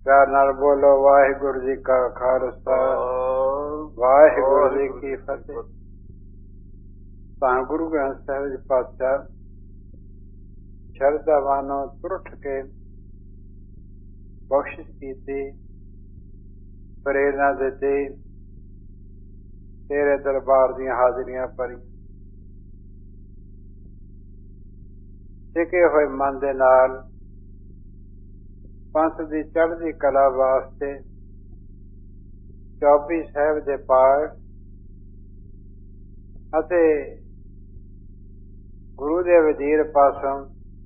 ਪਿਆਰ ਨਾਲ ਬੋਲੋ ਵਾਹਿਗੁਰੂ ਜੀ ਕਾ ਖਾਲਸਾ ਵਾਹਿਗੁਰੂ ਜੀ ਕੀ ਫਤਿਹ। ਤਾਂ ਗੁਰੂ ਗ੍ਰੰਥ ਸਾਹਿਬ ਜੀ ਪਾਤਸ਼ਾਹ ਸ਼ਰਧਾਵਾਨੋਂ ਤੁਰਠ ਕੇ ਬਖਸ਼ਿਸ਼ ਕੀਤੀ, ਪ੍ਰੇਰਨਾ ਦਿੱਤੀ, ਤੇਰੇ ਦਰਬਾਰ ਦੀਆਂ ਹਾਜ਼ਰੀਆਂ ਭਰੀ। ਟਿਕੇ ਹੋਏ ਮਨ ਦੇ ਨਾਲ ਪੰਥ ਦੀ ਚੜ੍ਹਦੀ ਕਲਾ ਵਾਸਤੇ ਚੌਪਈ ਸਾਹਿਬ ਦੇ ਪਾਠ ਅਤੇ ਗੁਰੂ ਦੇ ਵਜ਼ੀਰ ਪਾਸੋਂ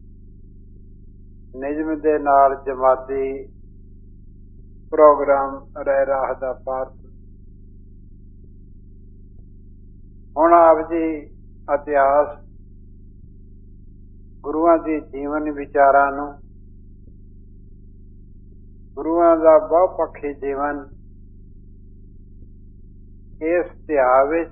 ਨਿਯਮ ਦੇ ਨਾਲ ਜਮਾਤੀ ਪ੍ਰੋਗਰਾਮ ਰਹਿ ਰਾਹ ਦਾ ਪਾਠ। ਹੁਣ ਆਪ ਜੀ ਇਤਿਹਾਸ ਗੁਰੂਆਂ ਦੀ ਜੀਵਨ ਵਿਚਾਰਾਂ ਨੂੰ, ਗੁਰੂਆਂ ਦਾ ਬਹੁਪੱਖੀ ਜੀਵਨ, ਇਸ ਇਤਿਹਾਸ ਵਿੱਚ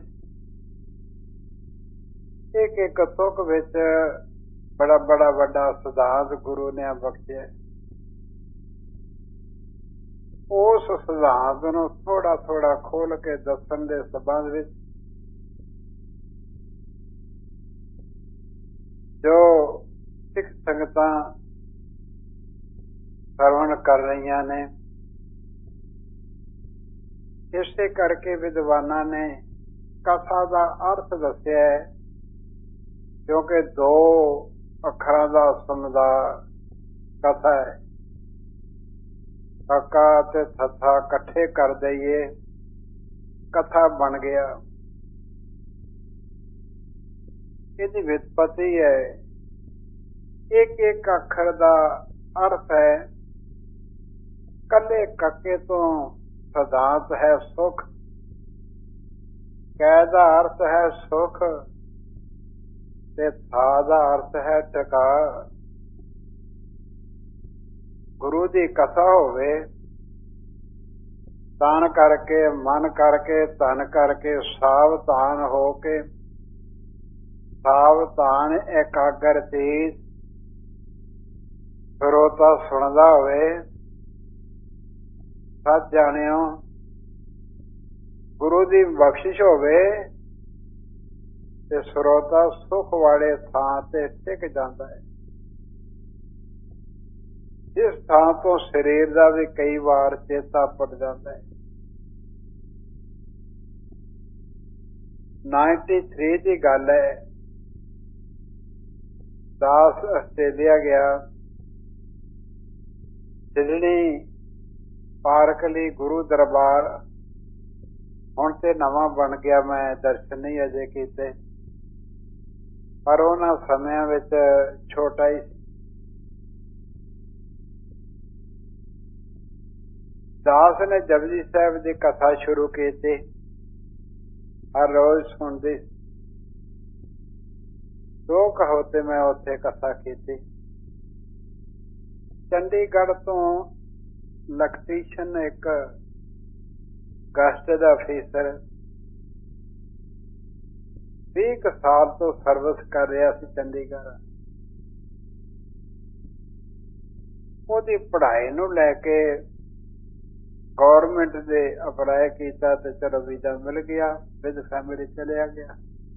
ਇੱਕ ਇੱਕ ਤੁਕ ਵਿੱਚ ਬੜਾ ਵੱਡਾ ਸਿਧਾਂਤ ਗੁਰੂ ਨੇ ਬਖਸ਼ਿਆ। ਉਸ ਸਿਧਾਂਤ ਨੂੰ ਥੋੜਾ ਖੋਲ ਕੇ ਦੱਸਣ ਦੇ ਸੰਬੰਧ ਵਿੱਚ ਜੋ ਸਿੱਖ ਸੰਗਤਾਂ ਸਰਵਣ ਕਰ ਰਹੀਆਂ ਨੇ, ਇਸੇ ਕਰਕੇ ਵਿਦਵਾਨਾਂ ਨੇ ਕਥਾ ਦਾ ਅਰਥ ਦੱਸਿਆ ਹੈ, ਕਿਉਂਕਿ ਦੋ ਅੱਖਰਾਂ ਦਾ ਸਮੁਦਾਇ ਕਥਾ ਹੈ। ਕਾਕਾ ਅਤੇ ਥੱਥਾ ਇਕੱਠੇ ਕਰ ਦਈਏ, ਕਥਾ ਬਣ ਗਿਆ। ਇਹਦੀ ਵਿਤਪਤੀ ਹੈ, ਇੱਕ ਅੱਖਰ ਦਾ ਅਰਥ ਹੈ। ਕੱਲੇ ਕਾਕੇ ਤੋਂ ਸਿਧਾਂਤ ਹੈ ਸੁਖ, ਕੈ ਦਾ ਅਰਥ ਹੈ ਸੁਖ ਤੇ ਥਾ ਦਾ ਅਰਥ ਹੈ ਟਿਕਾ। ਗੁਰੂ ਦੀ ਕਥਾ ਹੋਵੇ, ਤਨ ਕਰਕੇ, ਮਨ ਕਰਕੇ, ਧਨ ਕਰਕੇ, ਸਾਵਧਾਨ ਹੋ ਕੇ, ਸਾਵਧਾਨ ਇਕਾਗਰ ਚੀਜ਼ ਸਰੋਤਾ ਸੁਣਦਾ ਹੋਵੇ। ਸੱਚ ਜਾਣਿਓ, ਗੁਰੂ ਦੀ ਬਖਸ਼ਿਸ਼ ਹੋਵੇ ਤੇ ਸਰੋਤਾ ਸੁਖ ਵਾਲੇ ਥਾਂ ਤੇ ਟਿਕ ਜਾਂਦਾ ਹੈ। ਜਿਸ ਥਾਂ ਤੋਂ ਸਰੀਰ ਦਾ ਵੀ ਕਈ ਵਾਰ ਚੇਤਾ ਭੁੱਲ ਜਾਂਦਾ ਹੈ। 93 ਦੀ ਗੱਲ ਹੈ, ਦਾਸ ਆਸਟ੍ਰੇਲੀਆ ਗਿਆ। ਸਿਡਨੀ ਪਾਰਕ ਲਈ ਗੁਰੂ ਦਰਬਾਰ ਹੁਣ ਤੇ ਨਵਾਂ ਬਣ ਗਿਆ, ਮੈਂ ਦਰਸ਼ਨ ਨਹੀਂ ਅਜੇ ਕੀਤੇ, ਪਰ ਉਹਨਾਂ ਸਮਿਆਂ ਵਿੱਚ ਛੋਟਾ ਹੀ ਸੀ। ਦਾਸ ਨੇ ਜਪਜੀ ਸਾਹਿਬ ਦੀ ਕਥਾ ਸ਼ੁਰੂ ਕੀਤੀ, ਹਰ ਰੋਜ਼ ਸੁਣਦੀ। 2 ਹਫ਼ਤੇ ਮੈਂ ਉੱਥੇ ਕਥਾ ਕੀਤੀ। ਚੰਡੀਗੜ੍ਹ ਤੋਂ ਇਲੈਕਟ੍ਰੀਸ਼ਨ, ਇੱਕ ਗੈਸਟ ਦਾ ਅਫੀਸਰ, 20 ਸਾਲ ਤੋਂ ਸਰਵਿਸ ਕਰ ਰਿਹਾ ਸੀ ਚੰਡੀਗੜ੍ਹ। ਉਹਦੀ ਪੜ੍ਹਾਈ ਨੂੰ ਲੈ ਕੇ ਗੌਰਮੈਂਟ ਦੇ ਅਪਲਾਈ ਕੀਤਾ ਤੇ ਚਲੋ ਵੀਜ਼ਾ ਮਿਲ ਗਿਆ, ਵਿਦ ਫੈਮਿਲੀ ਚਲਿਆ ਗਿਆ।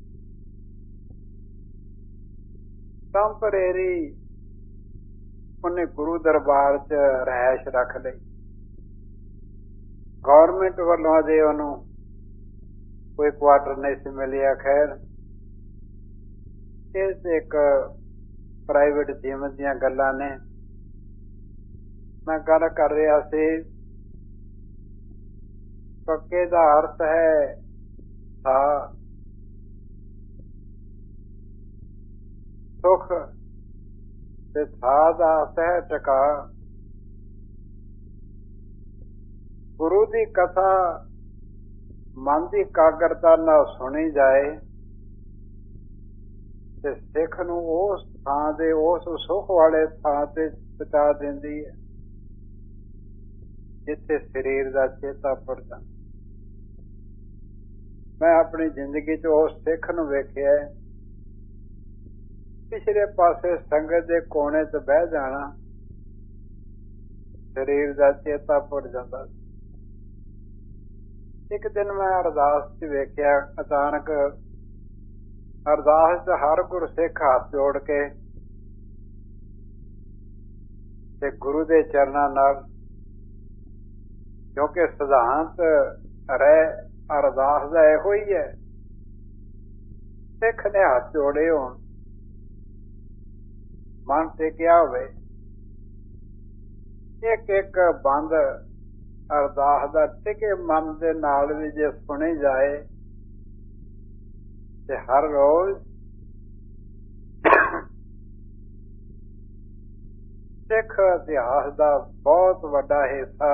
ਟੈਂਪਰੇਰੀ ਉਹਨੇ ਗੁਰੂ ਦਰਬਾਰ 'ਚ ਰਿਹਾਇਸ਼ ਰੱਖ ਲਈ। ਗੌਰਮੈਂਟ ਵੱਲੋਂ ਅਜੇ ਉਹਨੂੰ ਕੋਈ ਕੁਆਟਰ ਨਹੀਂ ਸੀ ਮਿਲਿਆ। ਖੈਰ, ਇਸ ਇੱਕ ਪ੍ਰਾਈਵੇਟ ਜੀਵਨ ਦੀਆਂ ਗੱਲਾਂ ਨੇ। ਮੈਂ ਗੱਲ ਕਰ ਰਿਹਾ ਸੀ, ਪੱਕੇ ਦਾ ਅਰਥ ਹੈ ਥਾ, ਸੁਖ ਤੇ ਥਾ ਦਾ ਅਰਥ ਹੈ ਟਿਕਾ। ਗੁਰੂ ਦੀ ਕਥਾ ਮਨ ਦੀ ਇਕਾਗਰਤਾ ਨਾਲ ਸੁਣੀ ਜਾਏ ਤੇ ਸਿੱਖ ਨੂੰ ਉਸ ਥਾਂ ਦੇ, ਉਸ ਸੁਖ ਵਾਲੇ ਥਾਂ ਤੇ ਪਹੁੰਚਾ ਦਿੰਦੀ ਹੈ ਜਿੱਥੇ ਸਰੀਰ ਦਾ ਚੇਤਾ ਭੁੱਲ ਜਾਂਦਾ। ਮੈਂ ਆਪਣੀ ਜ਼ਿੰਦਗੀ 'ਚ ਉਸ ਸਿੱਖ ਨੂੰ ਵੇਖਿਆ, ਪਿਛਲੇ ਪਾਸੇ ਸੰਗਤ ਦੇ ਕੋਨੇ 'ਚ ਬਹਿ ਜਾਣਾ, ਸਰੀਰ ਦਾ ਚੇਤਾ ਭੁੱਲ ਜਾਂਦਾ। ਇੱਕ ਦਿਨ ਮੈਂ ਅਰਦਾਸ 'ਚ ਵੇਖਿਆ, ਅਚਾਨਕ ਅਰਦਾਸ 'ਚ ਹਰ ਗੁਰਸਿੱਖ ਹੱਥ ਜੋੜ ਕੇ ਤੇ ਗੁਰੂ ਦੇ ਚਰਨਾਂ ਨਾਲ, ਕਿਉਂਕਿ ਸਿਧਾਂਤ ਰਹਿ ਅਰਦਾਸ ਦਾ ਇਹੋ ਹੀ ਹੈ, ਸਿੱਖ ਨੇ ਹੱਥ ਜੋੜੇ ਹੋਣ, ਮਨ ਟੇਕਿਆ ਹੋਵੇ, ਇੱਕ ਇੱਕ ਬੰਦ ਅਰਦਾਸ ਦਾ ਟਿਕੇ ਮਨ ਦੇ ਨਾਲ ਵੀ ਜੇ ਸੁਣੀ ਜਾਏ ਤੇ ਹਰ ਰੋਜ਼ ਸਿੱਖ ਇਤਿਹਾਸ ਦਾ ਬਹੁਤ ਵੱਡਾ ਹਿੱਸਾ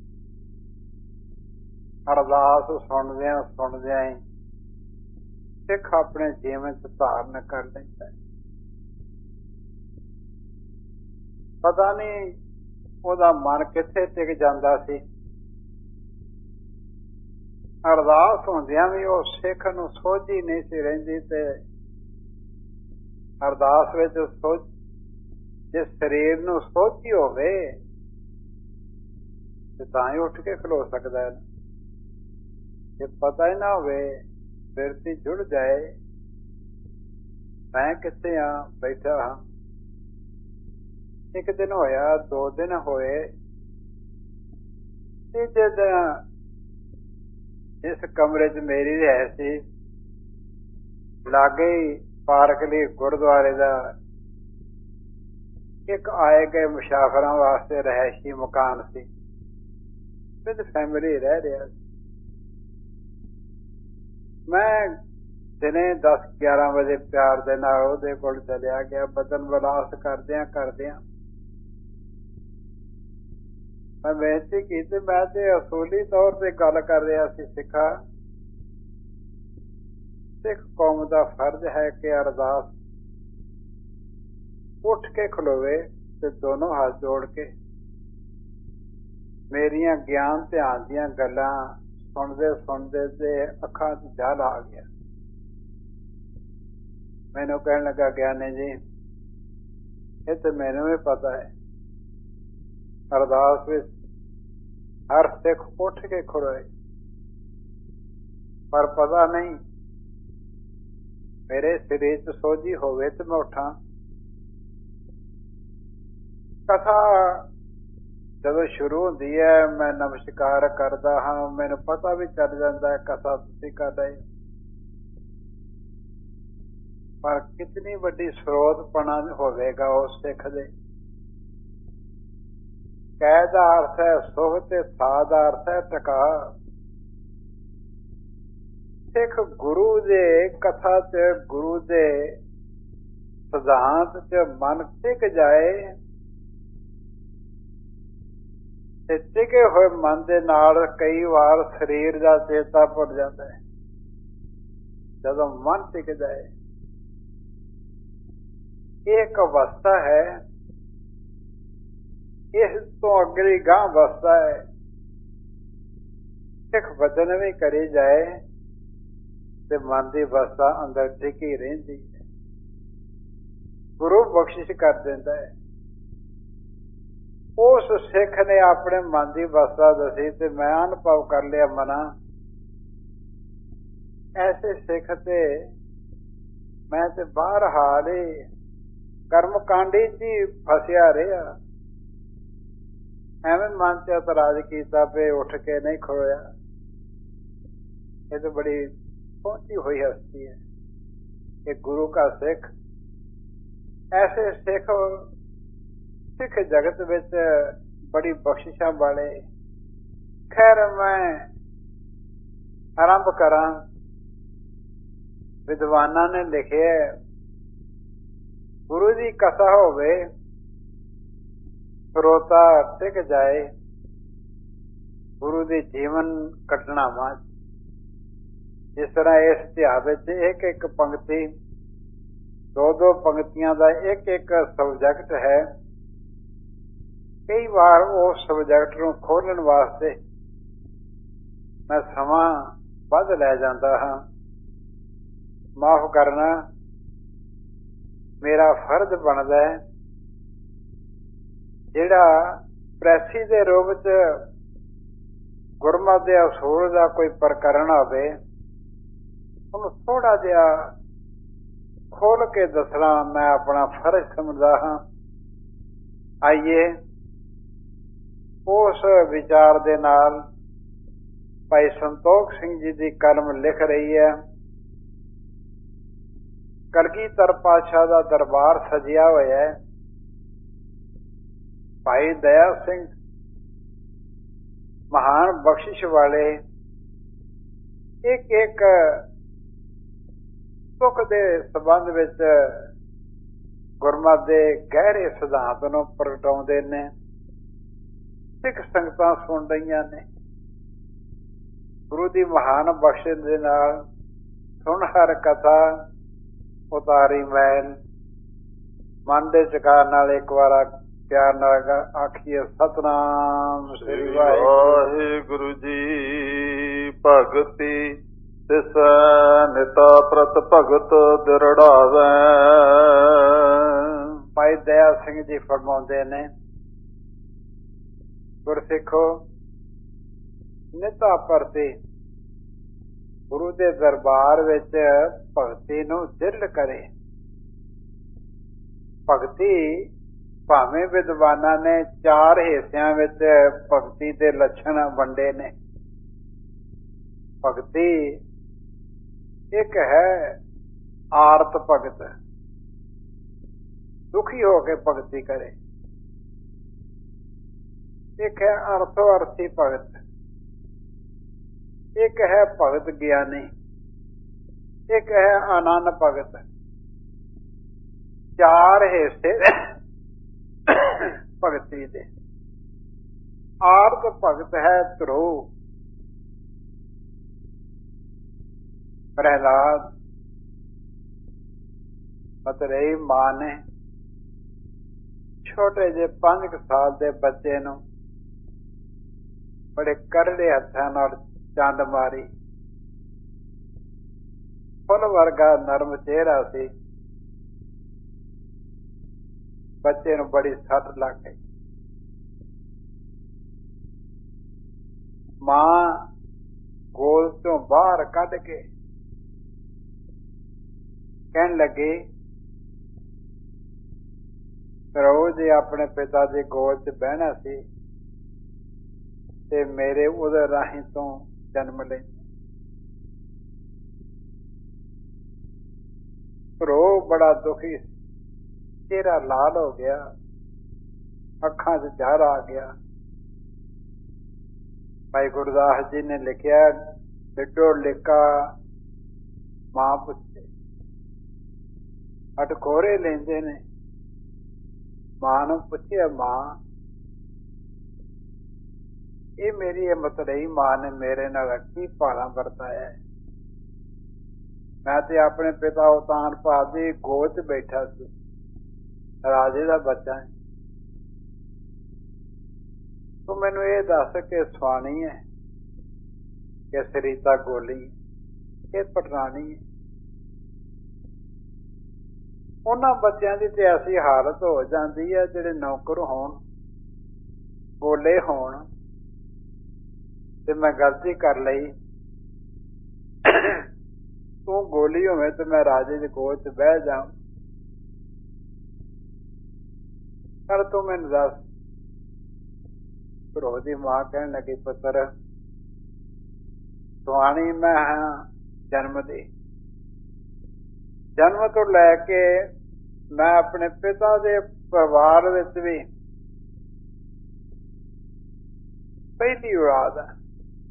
ਅਰਦਾਸ ਸੁਣਦਿਆਂ ਹੀ ਸਿੱਖ ਆਪਣੇ ਜੀਵਨ 'ਚ ਧਾਰਨ ਕਰ ਲੈਂਦਾ ਹੈ। ਪਤਾ ਨਹੀਂ ਉਹਦਾ ਮਨ ਕਿੱਥੇ ਟਿਕ ਜਾਂਦਾ ਸੀ। ਅਰਦਾਸ ਹੁੰਦਿਆਂ ਵੀ ਉਹ ਸਿੱਖ ਨੂੰ ਸੋਝੀ ਨਹੀਂ ਸੀ ਰਹਿੰਦੀ, ਤੇ ਅਰਦਾਸ ਵਿੱਚ ਜੇ ਸਰੀਰ ਨੂੰ ਸੋਝੀ ਹੋਵੇ ਤੇ ਤਾਂ ਹੀ ਉੱਠ ਕੇ ਖਲੋ ਸਕਦਾ ਹੈ। ਜੇ ਪਤਾ ਹੀ ਨਾ ਹੋਵੇ, ਬਿਰਤੀ ਜੁੜ ਜਾਏ, ਮੈਂ ਕਿੱਥੇ ਹਾਂ, ਬੈਠਾ ਹਾਂ। ਇੱਕ ਦਿਨ ਹੋਇਆ, 2 ਦਿਨ ਹੋਏ, ਤੀਜੇ ਦਿਨ ਇਸ ਕਮਰੇ 'ਚ ਮੇਰੀ ਰਿਹਾਇਸ਼ ਸੀ, ਲਾਗੇ ਹੀ ਪਾਰਕ ਲਈ ਗੁਰਦੁਆਰੇ ਦਾ ਇੱਕ ਆਏ ਗਏ ਮੁਸਾਫਰਾਂ ਵਾਸਤੇ ਰਿਹਾਇਸ਼ੀ ਮਕਾਨ ਸੀ, ਵਿਦ ਫੈਮਿਲੀ ਰਹਿ ਰਿਹਾ ਸੀ। ਮੈਂ ਦਿਨੇ 10-11 ਵਜੇ ਪਿਆਰ ਦੇ ਨਾਲ ਉਹਦੇ ਕੋਲ ਚਲਿਆ ਗਿਆ। ਬਦਨ ਵਿਲਾਸ ਕਰਦਿਆਂ ਮੈਂ ਬੇਨਤੀ ਕੀਤੀ, ਮੈਂ ਤੇ ਅਸੂਲੀ ਤੌਰ ਤੇ ਗੱਲ ਕਰ ਰਿਹਾ ਸੀ, ਸਿੱਖ ਕੌਮ ਦਾ ਫਰਜ਼ ਹੈ ਕਿ ਅਰਦਾਸ ਉੱਠ ਕੇ ਖਲੋਵੇ ਤੇ ਦੋਨੋਂ ਹੱਥ ਜੋੜ ਕੇ ਮੇਰੀਆਂ ਗਿਆਨ ਧਿਆਨ ਦੀਆਂ ਗੱਲਾਂ ਸੁਣਦੇ ਤੇ ਅੱਖਾਂ 'ਚ ਜਲ ਆ ਗਿਆ। ਮੈਨੂੰ ਕਹਿਣ ਲੱਗਾ, ਗਿਆਨੀ ਜੀ, ਇਹ ਤੇ ਮੈਨੂੰ ਵੀ ਪਤਾ ਹੈ, ਅਰਦਾਸ ਵਿੱਚ ਹਰ ਸਿੱਖ ਉੱਠ ਕੇ ਖੜੋਏ, ਪਰ ਪਤਾ ਨਹੀਂ ਮੇਰੇ ਸਰੀਰ 'ਚ ਸੋਝੀ ਹੋਵੇ ਤੇ ਮੈਂ ਉੱਠਾਂ। ਕਥਾ ਜਦੋਂ ਸ਼ੁਰੂ ਹੁੰਦੀ ਹੈ, ਮੈਂ ਨਮਸਕਾਰ ਕਰਦਾ ਹਾਂ, ਮੈਨੂੰ ਪਤਾ ਵੀ ਚੱਲ ਜਾਂਦਾ ਹੈ ਕਥਾ ਤੁਸੀਂ ਕਰ ਰਹੇ, ਪਰ ਕਿਤਨੀ ਵੱਡੀ ਸਰੋਤਪਣਾ ਹੋਵੇਗਾ ਉਸ ਸਿੱਖ ਦੇ। ਕਹਿ ਦਾ ਅਰਥ ਹੈ ਸੁਖ ਤੇ ਥਾ ਦਾ ਅਰਥ ਹੈ ਟਿਕਾ। ਸਿੱਖ ਗੁਰੂ ਦੇ ਕਥਾ 'ਚ, ਗੁਰੂ ਦੇ ਸਿਧਾਂਤ 'ਚ ਮਨ ਟਿਕ ਜਾਏ ਤੇ ਟਿਕੇ ਹੋਏ ਮਨ ਦੇ ਨਾਲ ਕਈ ਵਾਰ ਸਰੀਰ ਦਾ ਚੇਤਾ ਭੁੱਲ ਜਾਂਦਾ ਹੈ। ਜਦੋਂ ਮਨ ਟਿਕ ਜਾਏ, ਇਹ ਇੱਕ ਅਵਸਥਾ ਹੈ, ਇਸ ਤੋਂ ਅਗਲੀ ਗਾਂਹ ਅਵਸਥਾ ਹੈ। ਸਿੱਖ ਵਚਨ ਵੀ ਕਰੀ ਜਾਏ ਤੇ ਮਨ ਦੀ ਅਵਸਥਾ ਅੰਦਰ ਟਿਕੀ ਰਹਿੰਦੀ ਹੈ। ਗੁਰੂ ਬਖਸ਼ਿਸ਼ ਕਰ ਦਿੰਦਾ ਹੈ। ਉਸ ਸਿੱਖ ਨੇ ਆਪਣੇ ਮਨ ਦੀ ਅਵਸਥਾ ਦੱਸੀ ਤੇ ਮੈਂ ਅਨੁਭਵ ਕਰ ਲਿਆ ਮਨਾ। ਐਸੇ ਸਿੱਖ ਤੇ ਮੈਂ ਤੇ ਬਾਹਰ ਹਾਲ ਹੀ ਕਰਮ ਕਾਂਡੀ 'ਚ ਹੀ ਫਸਿਆ ਰਿਹਾ। ਐਵੇਂ ਮਨ 'ਚ ਇਤਰਾਜ਼ ਕੀਤਾ ਪਏ, ਉੱਠ ਕੇ ਨਹੀਂ ਖੜੋਇਆ। ਇਹ ਤਾਂ ਬੜੀ ਪਹੁੰਚੀ ਹੋਈ ਹਸਤੀ ਹੈ ਕਿ ਗੁਰੂ ਕਾ ਸਿੱਖ। ਐਸੇ ਸਿੱਖ ਜਗਤ ਵਿੱਚ ਬੜੀ ਬਖਸ਼ਿਸ਼ਾਂ ਵਾਲੇ। ਖੈਰ, ਮੈਂ ਆਰੰਭ ਕਰਾਂ। ਵਿਦਵਾਨਾਂ ਨੇ ਲਿਖਿਆ, ਗੁਰੂ ਦੀ ਕਥਾ ਹੋਵੇ, ਸਰੋਤਾ ਟਿਕ ਜਾਏ ਗੁਰੂ ਦੇ ਜੀਵਨ ਘਟਨਾਵਾਂ। ਜਿਸ ਤਰ੍ਹਾਂ ਇਸ ਇਤਿਹਾਸ ਵਿੱਚ ਇੱਕ ਇੱਕ ਪੰਕਤੀ, 2-2 ਪੰਕਤੀਆਂ ਦਾ ਇੱਕ ਇੱਕ ਸਬਜੈਕਟ ਹੈ। ਕਈ ਵਾਰ ਉਸ ਸਬਜੈਕਟ ਨੂੰ ਖੋਲ੍ਹਣ ਵਾਸਤੇ ਮੈਂ ਸਮਾਂ ਵੱਧ ਲੈ ਜਾਂਦਾ ਹਾਂ। ਮਾਫ਼ ਕਰਨਾ, ਮੇਰਾ ਫਰਜ਼ ਬਣਦਾ ਹੈ ਜਿਹੜਾ ਪ੍ਰੈਸੀ ਦੇ ਰੂਪ ਚ ਗੁਰਮਤਿ ਦੇ ਅਸੂਲ ਦਾ ਕੋਈ ਪ੍ਰਕਰਨ ਹੋਵੇ, ਉਹਨੂੰ ਥੋੜਾ ਜਿਹਾ ਖੋਲ ਕੇ ਦੱਸਣਾ ਮੈਂ ਆਪਣਾ ਫਰਜ਼ ਸਮਝਦਾ ਹਾਂ। ਆਈਏ ਉਸ ਵਿਚਾਰ ਦੇ ਨਾਲ ਭਾਈ ਸੰਤੋਖ ਸਿੰਘ ਜੀ ਦੀ ਕਲਮ ਲਿਖ ਰਹੀ ਹੈ। ਕਲਗੀਧਰ ਪਾਤਸ਼ਾਹ ਦਾ ਦਰਬਾਰ ਸਜਿਆ ਹੋਇਆ ਹੈ। ਭਾਈ ਦਇਆ ਸਿੰਘ ਮਹਾਨ ਬਖਸ਼ਿਸ਼ ਵਾਲੇ ਇੱਕ ਇੱਕ ਸੁੱਖ ਦੇ ਸੰਬੰਧ ਵਿੱਚ ਗੁਰਮਤਿ ਦੇ ਗਹਿਰੇ ਸਿਧਾਂਤ ਨੂੰ ਪ੍ਰਗਟਾਉਂਦੇ ਨੇ। ਸਿੱਖ ਸੰਗਤਾਂ ਸੁਣ ਰਹੀਆਂ ਨੇ। ਗੁਰੂ ਦੀ ਮਹਾਨ ਬਖਸ਼ਿਸ਼ ਦੇ ਨਾਲ ਸੁਣ ਹਰ ਕਥਾ ਉਤਾਰੀ ਮੈਲ। ਮਨ ਦੇ ਚਕਾਰ ਨਾਲ ਇੱਕ ਵਾਰ ਪਿਆਰ ਨਾਲ ਆਖੀਏ ਸਤਿਨਾਮ ਸ੍ਰੀ ਵਾਹਿਗੁਰੂ ਜੀ। ਭਗਤੀ ਤਿਸ ਨਿਤਾ ਪ੍ਰਤ ਭਗਤ ਦਿਰੜਾਵੈ। ਭਾਈ ਦਇਆ ਸਿੰਘ ਜੀ ਫਰਮਾਉਂਦੇ ਨੇ, ਗੁਰਸਿੱਖੋ ਨਿਤਾ ਪ੍ਰਤੀ ਗੁਰੂ ਦੇ ਦਰਬਾਰ ਵਿੱਚ ਭਗਤੀ ਨੂੰ ਦਿਲ ਕਰੇ। ਭਗਤੀ ਭਾਵੇਂ ਵਿਦਵਾਨਾਂ ਨੇ 4 ਹਿੱਸਿਆਂ ਵਿੱਚ ਭਗਤੀ ਦੇ ਲੱਛਣ ਵੰਡੇ ਨੇ। ਭਗਤੀ ਇੱਕ ਹੈ ਆਰਤ ਭਗਤ, ਦੁਖੀ ਹੋ ਕੇ ਭਗਤੀ ਕਰੇ। ਇੱਕ ਹੈ ਅਰਥੋ ਅਰਥੀ ਭਗਤ, ਇੱਕ ਹੈ ਭਗਤ ਗਿਆਨੀ, ਇੱਕ ਹੈ ਆਨੰਦ ਭਗਤ। 4 ਹਿੱਸੇ ਭਗਤੀ ਦੇ। ਆਰਤ ਭਗਤ ਹੈ ਧਰੁਵ, ਪ੍ਰਹਿਲਾਦ, ਮਤਰੇਈ ਮਾਂ ਨੇ ਛੋਟੇ ਜਿਹੇ 5 ਸਾਲ ਦੇ ਬੱਚੇ ਨੂੰ ਬੜੇ ਕਰੜੇ ਹੱਥਾਂ ਨਾਲ ਚੰਡ ਮਾਰੀ। ਫੁੱਲ ਵਰਗਾ ਨਰਮ ਚਿਹਰਾ ਸੀ। ਬੱਚੇ ਨੂੰ ਬੜੀ ਸੱਟ ਲੱਗ ਗਈ। ਮਾਂ ਗੋਦ ਤੋਂ ਬਾਹਰ ਕੱਢ ਕੇ ਕਹਿਣ ਲੱਗੀ, ਰੋਜ਼ ਆਪਣੇ ਪਿਤਾ ਦੀ ਗੋਦ ਚ ਬਹਿਣਾ ਸੀ ਤੇ ਮੇਰੇ ਉਹਦੇ ਰਾਹੀਂ ਤੋਂ ਜਨਮ ਲੈ। ਰੋ ਬੜਾ ਦੁਖੀ, ਚਿਹਰਾ ਲਾਲ ਹੋ ਗਿਆ, ਅੱਖਾਂ 'ਚ ਝਾੜ ਆ ਗਿਆ। ਭਾਈ ਗੁਰਦਾਸ ਜੀ ਨੇ ਲਿਖਿਆ, ਡਿੱਡੋ ਲਿਖਾ ਮਾਂ ਪੁੱਛੇ, ਅਟਕੋਰੇ ਲੈਂਦੇ ਨੇ। ਮਾਂ ਨੂੰ ਪੁੱਛਿਆ, ਮਾਂ ਇਹ ਮੇਰੀ ਮਤਰੇਈ ਮਾਂ ਨੇ ਮੇਰੇ ਨਾਲ ਕੀ ਭਾਣਾ ਵਰਤਾਇਆ? ਮੈਂ ਤੇ ਆਪਣੇ ਪਿਤਾ ਉਤਾਨਪਾਦ ਦੀ ਗੋਦ 'ਚ ਬੈਠਾ ਸੀ, ਰਾਜੇ ਦਾ ਬੱਚਾ ਹੈ। ਤੂੰ ਮੈਨੂੰ ਇਹ ਦੱਸ ਕਿ ਸਵਾਣੀ ਹੈ ਕਿ ਸਰੀਤਾ ਗੋਲੀ ਕਿ ਪਟਰਾਣੀ ਹੈ? ਉਹਨਾਂ ਬੱਚਿਆਂ ਦੀ ਤੇ ਐਸੀ ਹਾਲਤ ਹੋ ਜਾਂਦੀ ਹੈ ਜਿਹੜੇ ਨੌਕਰ ਹੋਣ, ਗੋਲੇ ਹੋਣ, ਤੇ ਮੈਂ ਗਲਤੀ ਕਰ ਲਈ, ਤੂੰ ਗੋਲੀ ਹੋਵੇਂ ਤੇ ਮੈਂ ਰਾਜੇ ਦੀ ਗੋਦ 'ਚ ਬਹਿ ਜਾ। ਪਰ ਤੂੰ ਮੈਨੂੰ ਦੱਸ। ਧਰੋ ਦੀ ਮਾਂ ਕਹਿਣ ਲੱਗੀ, ਪੁੱਤਰ ਸਵਾਣੀ ਮੈਂ ਹਾਂ ਜਨਮ ਦੀ। ਜਨਮ ਤੋਂ ਲੈ ਕੇ ਮੈਂ ਆਪਣੇ ਪਿਤਾ ਦੇ ਪਰਿਵਾਰ ਵਿੱਚ ਵੀ ਪਹਿਲੀ ਔਲਾਦ ਹਾਂ।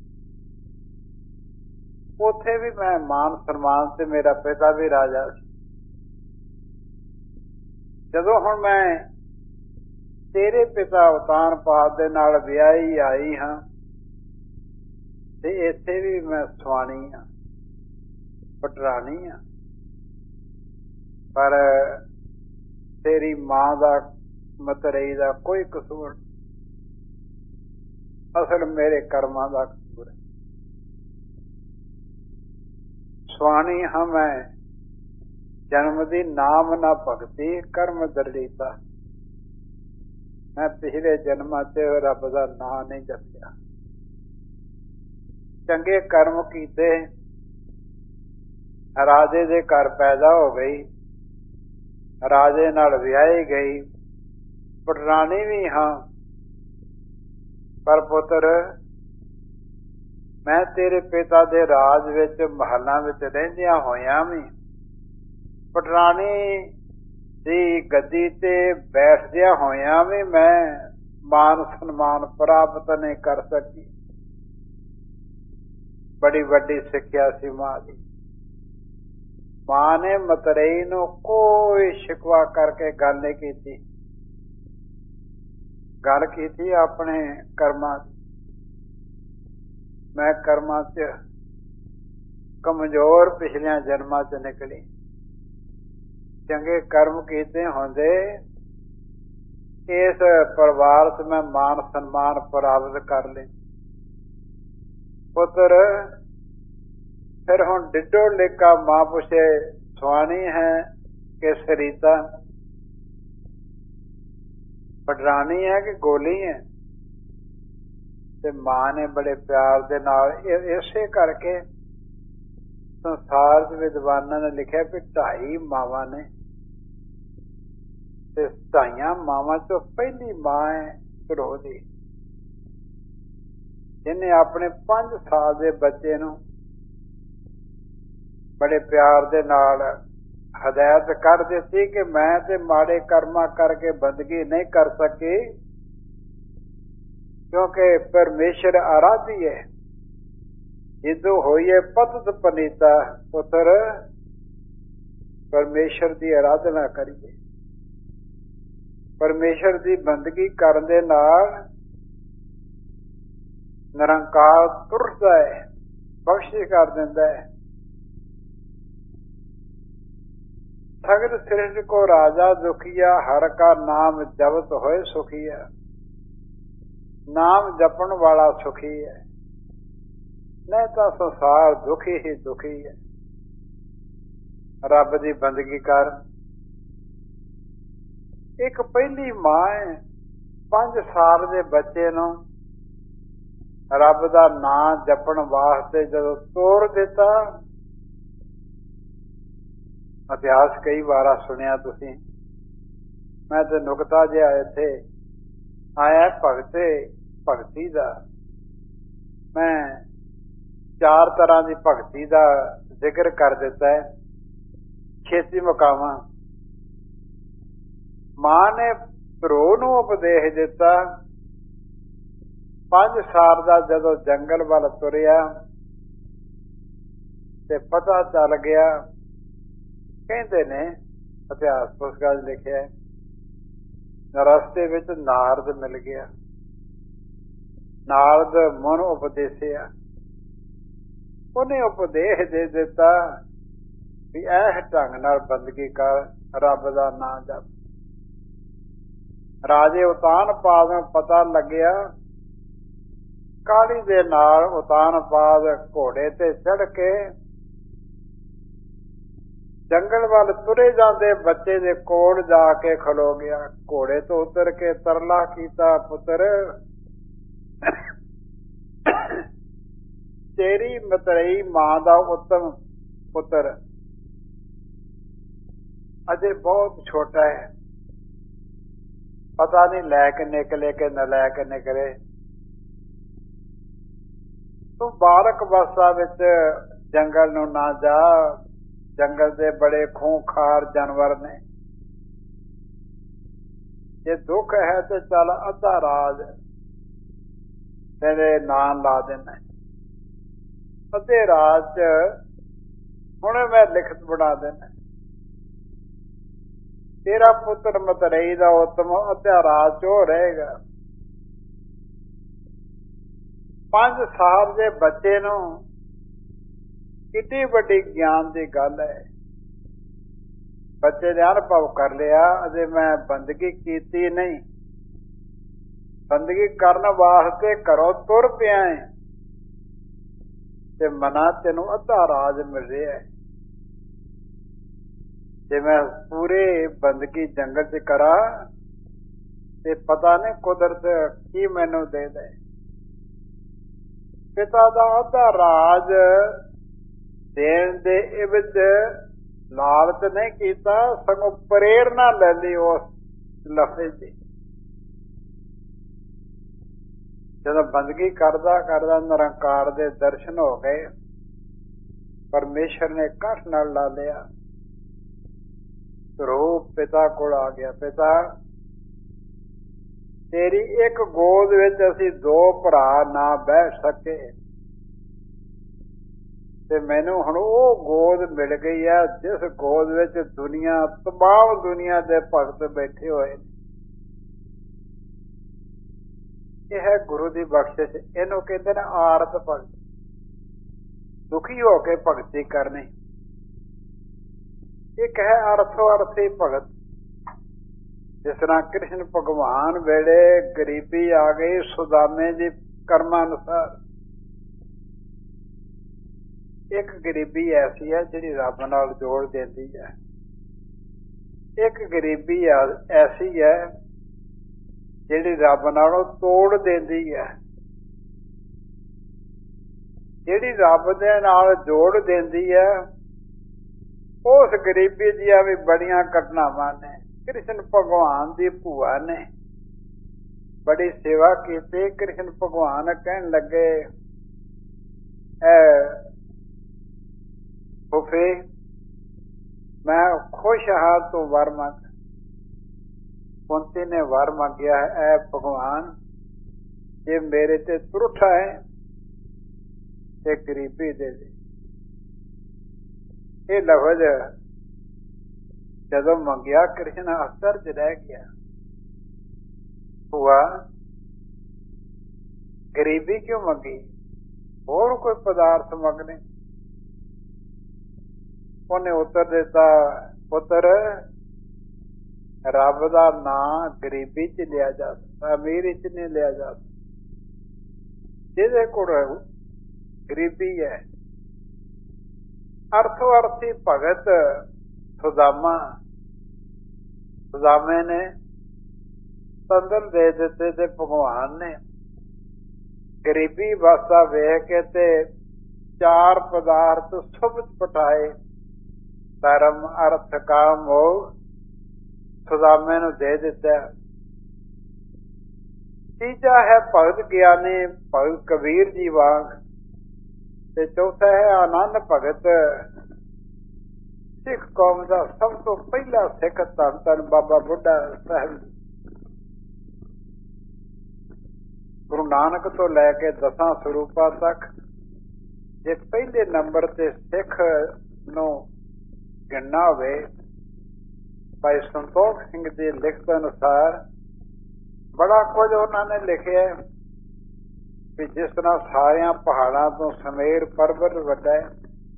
ਉੱਥੇ ਵੀ ਮੈਂ ਮਾਨ ਸਨਮਾਨ ਤੇ ਮੇਰਾ ਪਿਤਾ ਵੀ ਰਾਜਾ ਸੀ। ਜਦੋਂ ਹੁਣ ਮੈਂ ਤੇਰੇ ਪਿਤਾ ਉਤਾਨਪਾਦ ਦੇ ਨਾਲ ਵਿਆਹੀ ਆਈ ਹਾਂ ਤੇ ਇੱਥੇ ਵੀ ਮੈਂ ਸਵਾਣੀ ਹਾਂ, ਪਟਰਾਣੀ ਹਾਂ। ਪਰ ਤੇਰੀ ਮਾਂ ਦਾ, ਮਤਰੇਈ ਦਾ ਕੋਈ ਕਸੂਰ, ਅਸਲ ਮੇਰੇ ਕਰਮਾਂ ਦਾ ਕਸੂਰ ਹੈ। ਸਵਾਣੀ ਹਾਂ ਮੈਂ ਜਨਮ ਦੀ, ਨਾਮ ਨਾ ਭਗਤੀ ਕਰਮ ਦਰਲੀਤਾ। मैं पिछले जन्मां च रब दा नां नहीं जपिया। चंगे कर्म कीते, राजे दे घर पैदा हो गई, राजे नाल विआही गई, पटरानी भी हाँ, पर पुत्र मैं तेरे पिता दे राज विच महलां विच रहिंदियां होइयां भी पटरानी दी गद्दी ते बैठदियां होइयां भी मैं मान सन्मान प्राप्त नहीं कर सकी। बड़ी वड्डी सिक्ख्या सी मां दी। मां ने मतरेई नूं कोई शिकवा करके गल नहीं कीती, गल कीती अपने कर्मां दी। मैं कर्मां च कमजोर पिछलियां जन्मां च निकली, चंगे कर्म कीते होंदे इस परिवार च मैं मान सन्मान प्राप्त कर ले। पुत्र फिर हुण डिडो लेका मां पुछे सुहानी है कि सरीता, पटरानी है कि गोली है? ते मां ने बड़े प्यार दे नाल इसे करके संसार दे विद्वानां ने लिखिआ भी 2.5 मावां ने ते 2.5 मावां चों पहली मां है धरोदी, जिन्हें अपने 5 साल दे बच्चे नूं बड़े प्यार दे नाल हदायत कर दिती कि मैं ते माड़े कर्मा करके बंदगी नहीं कर सकी, क्योंकि परमेश्वर आराधी है। जिदू होइए पतत पनीता, पुत्र परमेश्वर की आराधना करिए। परमेश्वर की बंदगी करन दे नाल निरंकार तुरदा है, बख्शिश कर दिंदा है। सगल सृष्टि को राजा दुखिया, हर का नाम जपत होए सुखिया। नाम जपन वाला सुखी है, नहीं तो संसार दुखी ही दुखी है। रब की बंदगी कर। एक पहली मां है 5 साल के बच्चे नूं रब दा नाम जपन वास्ते जदों तोड़ दिता, इतिहास कई बार सुनिया तुसीं, मैं तो नुकता जिहा इत्थे आया भगती दा। मैं 4 तरह की भगती का जिक्र कर दिता है, छेती मुकावां। मां ने धरो नूं उपदेश दिता। 5 साल का जदों जंगल वाल तुरिया ते पता चल गया, कहते ने इतिहास पुस्तकां लिखिआ रस्ते विच नारद मिल गया। नारद मन उपदेसिया, उन्हें उपदेश दे दिता भी ऐह ढंग नाल बंदगी कर, रब दा नाम जप। राजे उतानपाद नूं पता लग्या, काली दे नाल उतानपाद घोड़े ते चढ़ के जंगल वाल तुरे जाते बच्चे दे कोल जाके खलो गया। घोड़े तो उतर के तरला कीता, पुत्र तेरी मतरेई मां दा उत्तम पुत्र अजे बहुत छोटा है, पता नहीं लैके निकले कि न लैके निकले। तू बालक अवस्था विच जंगल नूं ना जा, जंगल दे बड़े खूंखार जानवर ने। जे दुख है तो चल अद्धा राज तेरे नाम ला देना, अद्धे राज च हुणे मैं लिखत बना देना। तेरा पुत्र मतरेई दा उत्तम अद्धा राज चो रहेगा। 5 साल के बच्चे नूं कितनी बड़ी ज्ञान की गल है। बच्चे ने अनुभव कर लिया, अजे मैं बंदगी कीती नहीं, बंदगी करने वास्ते घरों तुर पिया है ते मना तेनू अद्धा राज मिल रहा है। जे मैं पूरे बंदगी जंगल च करा ਤੇ ਪਤਾ ਨਹੀਂ ਕੁਦਰਤ ਕੀ ਮੈਨੂੰ ਦੇ ਦੇ। ਪਿਤਾ ਦਾ ਅੱਧਾ ਰਾਜ ਦੇਣ ਦੇ ਇਵਜ਼ ਲਾਲਚ ਨਹੀਂ ਕੀਤਾ, ਸਗੋਂ ਪ੍ਰੇਰਨਾ ਲੈ ਲਈ ਉਸ ਲਫ਼ਜ਼ ਦੀ। ਜਦੋਂ ਬੰਦਗੀ ਕਰਦਾ ਕਰਦਾ ਨਿਰੰਕਾਰ ਦੇ ਦਰਸ਼ਨ ਹੋ ਗਏ, ਪਰਮੇਸ਼ਰ ਨੇ ਕੰਠ ਨਾਲ ਲਾ ਲਿਆ, ਰੂਪ ਪਿਤਾ ਕੋਲ ਆ ਗਿਆ। ਪਿਤਾ, ਤੇਰੀ ਇੱਕ ਗੋਦ ਵਿੱਚ ਅਸੀਂ ਦੋ ਭਰਾ ਨਾ ਬਹਿ ਸਕੇ, ਤੇ ਮੈਨੂੰ ਹੁਣ ਉਹ ਗੋਦ ਮਿਲ ਗਈ ਹੈ ਜਿਸ ਗੋਦ ਵਿੱਚ ਦੁਨੀਆ, ਤਮਾਮ ਦੁਨੀਆ ਦੇ ਭਗਤ ਬੈਠੇ ਹੋਏ। ਇਹ ਹੈ ਗੁਰੂ ਦੀ ਬਖਸ਼ਿਸ਼। ਇਹਨੂੰ ਕਹਿੰਦੇ ਨੇ ਆਰਤ ਭਗਤ। ਦੁਖੀ ਹੋ ਕੇ ਭਗਤੀ ਕਰਨੀ। ਇੱਕ ਹੈ ਅਰਥੋ ਅਰਥੀ ਭਗਤ। ਜਿਸ ਤਰ੍ਹਾਂ ਕ੍ਰਿਸ਼ਨ ਭਗਵਾਨ ਵੇਲੇ ਗਰੀਬੀ ਆ ਗਈ, ਸੁਦਾਮੇ ਦੀ ਕਰਮਾਂ ਅਨੁਸਾਰ। ਇੱਕ ਗਰੀਬੀ ਐਸੀ ਹੈ ਜਿਹੜੀ ਰੱਬ ਨਾਲ ਜੋੜ ਦਿੰਦੀ ਹੈ, ਇੱਕ ਗਰੀਬੀ ਐਸੀ ਹੈ ਜਿਹੜੀ ਰੱਬ ਨਾਲੋਂ ਤੋੜ ਦਿੰਦੀ ਹੈ। ਜਿਹੜੀ ਰੱਬ ਦੇ ਨਾਲ ਜੋੜ ਦਿੰਦੀ ਹੈ, ਉਸ ਗਰੀਬੀ ਦੀਆਂ ਵੀ ਬੜੀਆਂ ਘਟਨਾਵਾਂ ਨੇ। ਕ੍ਰਿਸ਼ਨ ਭਗਵਾਨ ਦੀ ਭੂਆ ਨੇ ਬੜੀ ਸੇਵਾ ਕੀਤੀ। ਕ੍ਰਿਸ਼ਨ ਭਗਵਾਨ ਕਹਿਣ ਲੱਗੇ, ਫੁੱਫੇ ਮੈਂ ਖੁਸ਼ ਹਾਂ, ਤੂੰ ਵਰ ਮੰਗ। ਕੁੰਤੀ ਨੇ ਵਰ ਮੰਗਿਆ ਹੈ, ਐ ਭਗਵਾਨ ਜੇ ਮੇਰੇ ਤੇ ਤਰੁੱਠਾ ਹੈ ਤੇ ਗਰੀਬੀ ਦੇ ਦੇ। ਇਹ ਲਫ਼ਜ਼ ਜਦੋਂ ਮੰਗਿਆ ਕ੍ਰਿਸ਼ਨ ਅਸਰਜ ਰਹਿ ਗਿਆ। ਭੂਆ ਗਰੀਬੀ ਕਿਉਂ ਮੰਗੀ? ਹੋਰ ਕੋਈ ਪਦਾਰਥ ਮੰਗਣੇ? ਉਹਨੇ ਉੱਤਰ ਦਿੱਤਾ, ਪੁੱਤਰ ਰੱਬ ਦਾ ਨਾਂ ਗਰੀਬੀ ਚ ਲਿਆ ਜਾ ਸਕਦਾ, ਅਮੀਰੀ ਚ ਨਹੀਂ ਲਿਆ ਜਾ ਸਕਦਾ। ਜਿਹਦੇ ਕੋਲ ਗਰੀਬੀ ਹੈ। ਅਰਥੋ ਅਰਥੀ ਭਗਤ ਸੁਦਾਮਾ। ਸੁਦਾਮੇ ਨੇ ਸੰਦਲ ਦੇ ਦਿੱਤੇ ਤੇ ਭਗਵਾਨ ਨੇ ਗਰੀਬੀ ਵਾਸਾ ਵੇਖ ਕੇ ਤੇ ਚਾਰ ਪਦਾਰਥ ਸੁਭ ਪਟਾਏ, ਧਰਮ ਅਰਥ ਕਾਮ ਮੋਹ, ਸੁਦਾਮੇ ਨੂੰ ਦੇ ਦਿੱਤਾ। ਤੀਜਾ ਹੈ ਭਗਤ ਗਿਆਨੀ, ਭਗਤ ਕਬੀਰ ਜੀ ਵਾਂਗ, ਤੇ ਚੌਥਾ ਹੈ ਆਨੰਦ ਭਗਤ। ਸਿੱਖ ਕੌਮ ਦਾ ਸਭ ਤੋਂ ਪਹਿਲਾ ਸਿੱਖ ਧੰਨ ਧੰਨ ਬਾਬਾ ਬੁੱਢਾ ਸਾਹਿਬ। ਗੁਰੂ ਨਾਨਕ ਤੋਂ ਲੈ ਕੇ 10 ਸਰੂਪਾਂ ਤੱਕ ਜੇ ਪਹਿਲੇ ਨੰਬਰ ਤੇ ਸਿੱਖ ਨੂੰ ਗਿਣਨਾ ਹੋਵੇ, ਭਾਈ ਸੰਤੋਖ ਸਿੰਘ ਦੀ ਲਿਖਤ ਅਨੁਸਾਰ ਬੜਾ ਕੁਝ ਉਹਨਾਂ ਨੇ ਲਿਖਿਆ ਵੀ ਜਿਸ ਤਰ੍ਹਾਂ ਸਾਰਿਆਂ ਪਹਾੜਾਂ ਤੋਂ ਸਮੇਰ ਪਰਬਤ ਵੱਡਾ ਹੈ,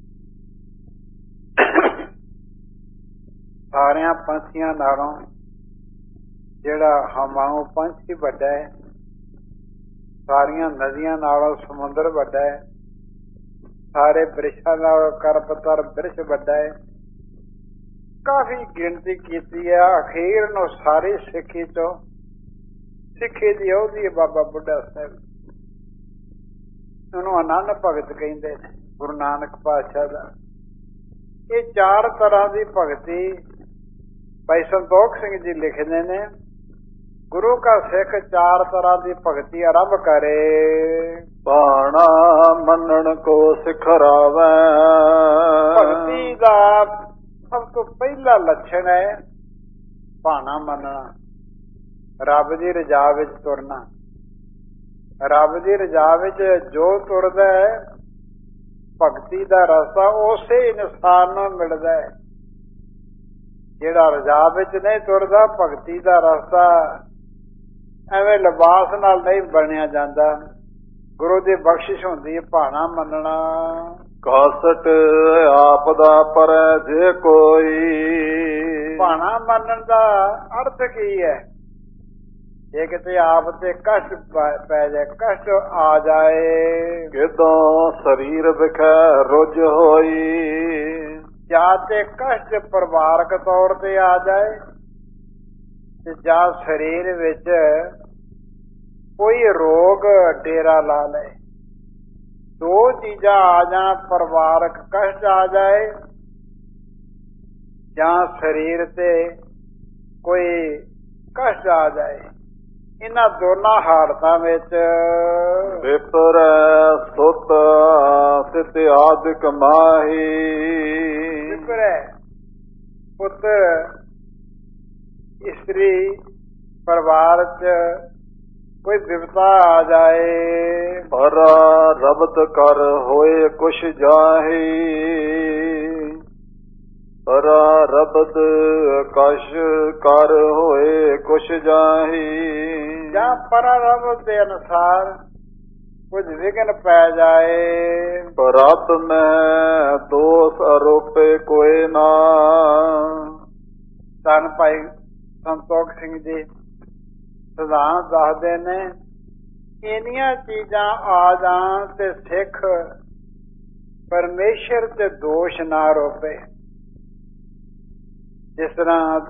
ਸਾਰਿਆਂ ਪੰਛੀਆਂ ਨਾਲੋਂ ਜਿਹੜਾ ਹਮਾਊ ਪੰਛੀ ਵੱਡਾ ਹੈ, ਸਾਰੀਆਂ ਨਦੀਆਂ ਨਾਲੋਂ ਸਮੁੰਦਰ ਵੱਡਾ ਹੈ, ਸਾਰੇ ਬ੍ਰਿਸ਼ਾਂ ਨਾਲੋਂ ਕਰਪਤਰ ਬ੍ਰਿਸ਼ ਵੱਡਾ ਹੈ। ਕਾਫੀ ਗਿਣਤੀ ਕੀਤੀ ਹੈ। ਅਖੀਰ ਨੂੰ ਸਾਰੀ ਸਿੱਖੀ ਚੋਂ ਸਿੱਖੀ ਦੀ ਉਹਦੀ ਹੈ ਬਾਬਾ ਬੁੱਢਾ ਸਾਹਿਬ। ਉਹਨੂੰ ਆਨੰਦ ਭਗਤ ਕਹਿੰਦੇ ਨੇ, ਗੁਰੂ ਨਾਨਕ ਪਾਤਸ਼ਾਹ ਦਾ। ਇਹ 4 ਤਰ੍ਹਾਂ ਦੀ ਭਗਤੀ ਭਾਈ ਸੰਤੋਖ ਸਿੰਘ ਜੀ ਲਿਖਦੇ ਨੇ। ਗੁਰੂ ਕਾ ਸਿੱਖ 4 ਤਰ੍ਹਾਂ ਦੀ ਭਗਤੀ ਆਰੰਭ ਕਰੇ। ਬਾਣਾ ਮੰਨਣ ਕੋ ਸਿਖਰਾਵੈ। ਭਗਤੀ ਦਾ ਸਭ ਤੋਂ ਪਹਿਲਾ ਲੱਛਣ ਹੈ ਭਾਣਾ ਮੰਨਣਾ, ਰੱਬ ਦੀ ਰਜ਼ਾ ਵਿੱਚ ਤੁਰਨਾ। ਰੱਬ ਦੀ ਰਜ਼ਾ ਵਿੱਚ ਜੋ ਤੁਰਦਾ ਹੈ, ਭਗਤੀ ਦਾ ਰਸਤਾ ਉਸੇ ਇਨਸਾਨ ਨੂੰ ਮਿਲਦਾ ਹੈ। ਜਿਹੜਾ ਰਜ਼ਾ ਵਿੱਚ ਨਹੀਂ ਤੁਰਦਾ, ਭਗਤੀ ਦਾ ਰਸਤਾ ਐਵੇਂ ਲਿਬਾਸ ਨਾਲ ਨਹੀਂ ਬਣਿਆ ਜਾਂਦਾ। ਗੁਰੂ ਦੀ ਬਖਸ਼ਿਸ਼ ਹੁੰਦੀ ਹੈ ਭਾਣਾ ਮੰਨਣਾ। ਕਾਸਟ ਆਪ ਦਾ ਪਰੈ ਜੇ ਕੋਈ। ਭਾਣਾ ਮੰਨਣ ਦਾ ਅਰਥ ਕੀ ਹੈ? ਜੇ ਕਿਤੇ ਆਪ ਤੇ ਕਸ਼ਟ ਪੈ ਜਾਏ, ਕਸ਼ਟ ਆ ਜਾਏ, ਕਿਦੋਂ ਸਰੀਰ ਵਿਖੈ ਰੁੱਝ ਹੋਈ। ਜਾਂ ਤੇ ਕਸ਼ਟ ਪਰਿਵਾਰਕ ਤੌਰ ਤੇ ਆ ਜਾਏ, ਤੇ ਜਾਂ ਸਰੀਰ ਵਿੱਚ ਕੋਈ ਰੋਗ ਡੇਰਾ ਲਾ ਲਏ। ਦੋ ਚੀਜ਼ਾਂ ਆ ਜਾਣ, ਪਰਿਵਾਰਕ ਕਸ਼ਟ ਆ ਜਾਏ ਜਾਂ ਸਰੀਰ ਤੇ ਕੋਈ ਕਸ਼ਟ ਆ ਜਾਏ। ਇਹਨਾਂ ਦੋਨਾਂ ਹਾਲਤਾਂ ਵਿੱਚ ਵਿਪਰ ਸੁਤ ਸਿਤ ਆਦਿਕ ਮਾਹੀ। ਵਿਪਰ ਪੁੱਤਰ ਇਸਤਰੀ ਪਰਿਵਾਰ ਚ ਕੋਈ ਵਿਪਤਾ ਆ ਜਾਏ। ਪਰ ਰਬਤ ਕਰ ਹੋਏ ਕੁਛ ਜਾਹੀ। ਪਰ ਰਬਦ ਕਸ਼ ਕਰ ਹੋਏ ਕੁਛ ਜਾਹੀ। ਜਾਂ ਪਰ ਰਬਦ ਦੇ ਅਨੁਸਾਰ ਕੁਝ ਵਿਘਨ ਪੈ ਜਾਏ। ਰਤ ਮੈਂ ਦੋਸ ਆਰੋਪੇ ਕੋਏ ਨਾ। ਧੰਨ ਭਾਈ ਸੰਤੋਖ ਸਿੰਘ ਜੀ ਸਿਧਾਂਤ ਦੱਸਦੇ ਨੇ, ਇੰਨੀਆਂ ਚੀਜ਼ਾਂ ਆ ਜਾਣ ਤੇ ਸਿੱਖ ਪਰਮੇਸ਼ਰ ਤੇ ਦੋਸ਼ ਨਾ ਰੋਪੇ। ਜਿਸ ਤਰ੍ਹਾਂ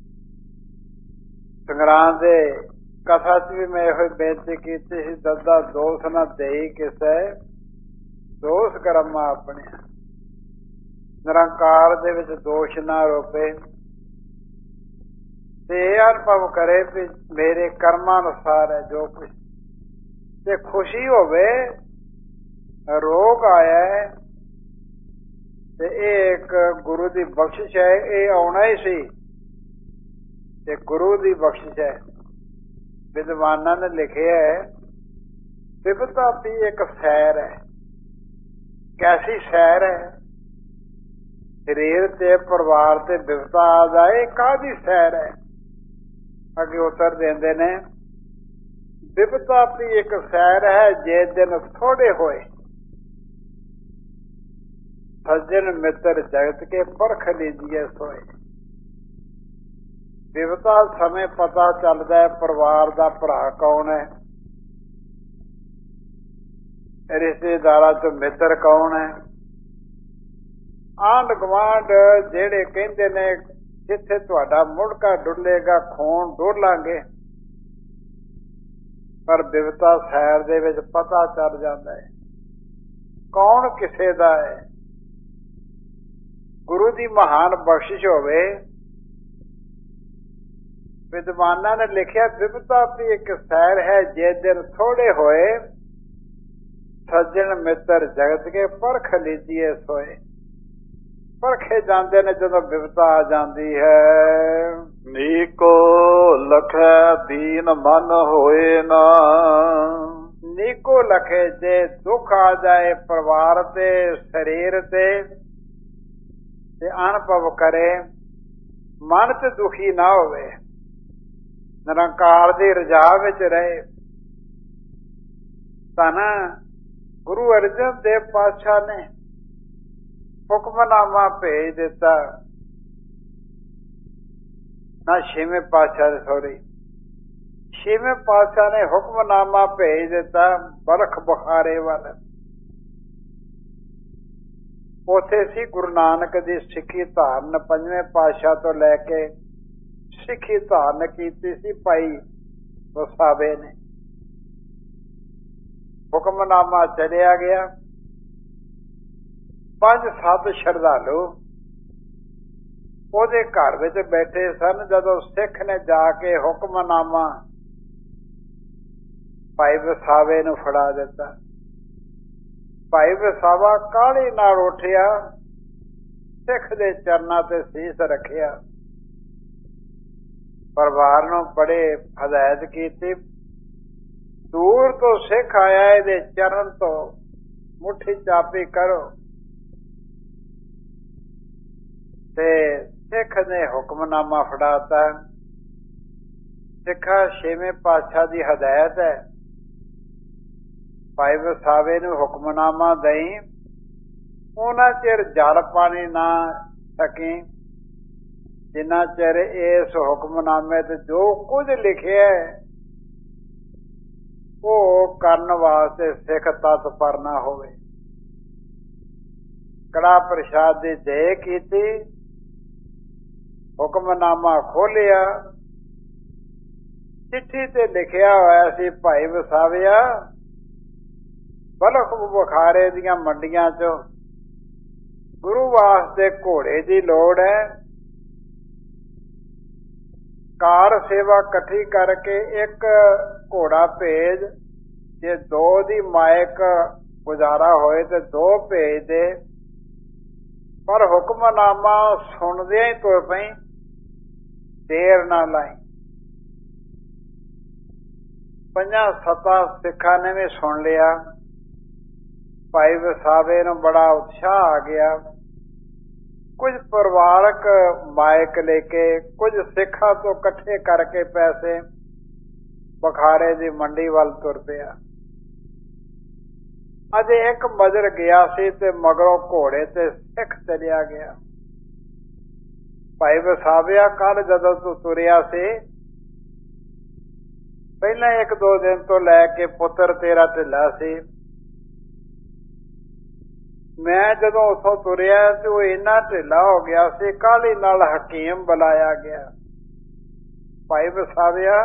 ਸੰਗਰਾਂਦ ਦੇ ਕਥਾ ਚ ਵੀ ਮੈਂ ਇਹੋ ਬੇਨਤੀ ਕੀਤੀ ਸੀ, ਦੱਦਾ ਦੋਸ਼ ਨਾ ਦੇਈ ਕਿਸੇ, ਦੋਸ਼ ਕਰਮਾਂ ਆਪਣੇ। ਨਿਰੰਕਾਰ ਦੇ ਵਿੱਚ ਦੋਸ਼ ਨਾ ਰੋਪੇ ਤੇ ਇਹ ਅਨੁਭਵ ਕਰੇ ਵੀ ਮੇਰੇ ਕਰਮਾਂ ਅਨੁਸਾਰ ਹੈ ਜੋ ਕੁਛ। ਤੇ ਖੁਸ਼ੀ ਹੋਵੇ, ਰੋਗ ਆਇਆ ਤੇ ਇਹ ਇੱਕ ਗੁਰੂ ਦੀ ਬਖਸ਼ਿਸ਼ ਹੈ, ਇਹ ਆਉਣਾ ਹੀ ਸੀ ਤੇ ਗੁਰੂ ਦੀ ਬਖਸ਼ਿਸ਼ ਹੈ। ਵਿਦਵਾਨਾਂ ਨੇ ਲਿਖਿਆ ਹੈ, ਵਿਪਤਾ ਵੀ ਇੱਕ ਸੈਰ ਹੈ। ਕੈਸੀ ਸੈਰ ਹੈ? ਸਰੀਰ ਤੇ ਪਰਿਵਾਰ ਤੇ ਵਿਪਤਾ ਆ ਜਾਏ, ਕਾਹਦੀ ਸੈਰ ਹੈ? ਅੱਗੇ ਉੱਤਰ ਦਿੰਦੇ ਨੇ, ਵਿਪਤਾ ਵੀ ਇੱਕ ਸੈਰ ਹੈ ਜੇ ਦਿਨ ਥੋੜੇ ਹੋਏ। ਸੱਜਣ ਮਿੱਤਰ ਜਗਤ ਕੇ ਪਰਖ ਲੀਜੀਏ ਸੋਏ। ਵਿਪਤਾ ਸਮੇਂ ਪਤਾ ਚੱਲਦਾ ਹੈ ਪਰਿਵਾਰ ਦਾ ਭਰਾ ਕੌਣ ਹੈ, ਰਿਸ਼ਤੇਦਾਰਾਂ ਚ ਮਿੱਤਰ ਕੌਣ ਹੈ। ਆਂਢ ਗੁਆਂਢ ਜਿਹੜੇ ਕਹਿੰਦੇ ਨੇ ਜਿੱਥੇ ਤੁਹਾਡਾ ਮੁੜਕਾ ਡੁੱਲੇਗਾ ਖੂਨ ਡੋਲਾਂਗੇ, ਪਰ ਵਿਪਤਾ ਸੈਰ ਦੇ ਵਿੱਚ ਪਤਾ ਚੱਲ ਜਾਂਦਾ ਹੈ ਕੌਣ ਕਿਸੇ ਦਾ ਹੈ। ਗੁਰੂ ਦੀ ਮਹਾਨ ਬਖਸ਼ਿਸ਼ ਹੋਵੇ। ਵਿਦਵਾਨਾਂ ਨੇ ਲਿਖਿਆ, ਵਿਪਤਾ ਵੀ ਇੱਕ ਸੈਰ ਹੈ ਜੇ ਦਿਨ ਥੋੜੇ ਹੋਏ। ਸੱਜਣ ਮਿੱਤਰ ਜਗਤ ਕੇ ਪਰਖ ਲੀਜੀਏ ਸੋਏ। ਪਰਖੇ ਜਾਂਦੇ ਨੇ ਜਦੋਂ ਵਿਪਤਾ ਆ ਜਾਂਦੀ ਹੈ। ਨੀਕੋ ਲਖੈ ਦੀਨ ਮਨ ਹੋਏ ਨਾ। ਨੀਕੋ ਲਖੇ ਜੇ ਦੁੱਖ ਆ ਜਾਏ ਪਰਿਵਾਰ ਤੇ ਸਰੀਰ ਤੇ ਅਨੁਭਵ ਕਰੇ, ਮਨ ਚ ਦੁਖੀ ਨਾ ਹੋਵੇ, ਨਿਰੰਕਾਰ ਦੀ ਰਜਾ ਵਿੱਚ ਰਹੇ। ਧੰਨ ਗੁਰੂ ਅਰਜਨ ਦੇਵ ਪਾਤਸ਼ਾਹ ਨੇ ਹੁਕਮਨਾਮਾ ਭੇਜ ਦਿੱਤਾ, ਨਾ ਛੇਵੇਂ ਪਾਤਸ਼ਾਹ ਦੇ ਸੌਰੀ, ਛੇਵੇਂ ਪਾਤਸ਼ਾਹ ਨੇ ਹੁਕਮਨਾਮਾ ਭੇਜ ਦਿੱਤਾ ਬਲਖ ਬੁਖਾਰੇ ਵੱਲ। ਉੱਥੇ ਸੀ ਗੁਰੂ ਨਾਨਕ ਦੀ ਸਿੱਖੀ ਧਾਰਨ, ਪੰਜਵੇਂ ਪਾਤਸ਼ਾਹ ਤੋਂ ਲੈ ਕੇ ਸਿੱਖੀ ਧਾਰਨ ਕੀਤੀ ਸੀ ਭਾਈ ਵਸਾਵੇ ਨੇ। ਹੁਕਮਨਾਮਾ ਚਲਿਆ ਗਿਆ। 5-7 ਸ਼ਰਧਾਲੂ ਉਹਦੇ ਘਰ ਵਿੱਚ ਬੈਠੇ ਸਨ। ਜਦੋਂ ਸਿੱਖ ਨੇ ਜਾ ਕੇ ਹੁਕਮਨਾਮਾ ਭਾਈ ਵਸਾਵੇ ਨੂੰ ਫੜਾ ਦਿੱਤਾ, ਭਾਈ ਵਸਾਵਾ ਕਾਹਲੀ ਨਾਲ ਉੱਠਿਆ, ਸਿੱਖ ਦੇ ਚਰਨਾਂ ਤੇ ਸੀਸ ਰੱਖਿਆ, ਪਰਿਵਾਰ ਨੂੰ ਬੜੇ ਹਦਾਇਤ ਕੀਤੀ, ਦੂਰ ਤੋਂ ਸਿੱਖ ਆਇਆ, ਇਹਦੇ ਚਰਨ ਤੋਂ ਮੁੱਠੀ ਚਾਪੀ ਕਰੋ। ਤੇ ਸਿੱਖ ਨੇ ਹੁਕਮਨਾਮਾ ਫੜਾਤਾ। ਸਿੱਖਾ ਛੇਵੇਂ ਪਾਤਸ਼ਾਹ ਦੀ ਹਦਾਇਤ ਹੈ, ਭਾਈ ਵਸਾਵੇ ਨੂੰ ਹੁਕਮਨਾਮਾ ਦਈ, ਉਹਨਾਂ ਚਿਰ ਜਲ ਪਾਣੀ ਨਾ ਸਕੀ ਜਿੰਨਾ ਚਿਰ ਇਸ ਹੁਕਮਨਾਮੇ ਤੇ ਜੋ ਕੁਝ ਲਿਖਿਆ ਉਹ ਕਰਨ ਵਾਸਤੇ ਸਿੱਖ ਤਤਪਰ ਨਾ ਹੋਵੇ। ਕੜਾ ਪ੍ਰਸ਼ਾਦ ਦੀ ਦੇ ਕੀਤੀ, ਹੁਕਮਨਾਮਾ ਖੋਲਿਆ, चिट्ठी ते लिखिया होया सी, भाई वसाविया बलख बुखारे दियां मंडियां चो गुरु वास्ते घोड़े की लोड़ है। कार सेवा कट्ठी करके एक घोड़ा भेज, जे दो दी मायक गुजारा होए तो दो भेज दे। पर हुक्मनामा सुनदे ही तुर पई, देर ना लाई। 5-7 सिखा ने भी सुन लिया। भाई वसावे नूं बड़ा उत्साह आ गया। कुछ परिवारक मायक लेके, कुछ सिखा तो कट्ठे करके पैसे बखारे की मंडी वाल तुर पिया। अजे एक मजर गया सी ते मगरों घोड़े ते सिख चलिया गया। भाई वसाविया कल जदों तू तुरिया सी, पहले 1-2 दिन तो लैके पुत्र तेरा ढिला सी। मैं जदों उथों तुरिया तो वो इन्ना ढिला हो गया सी, काली नाल हकीम बुलाया गया। भाई वसाविया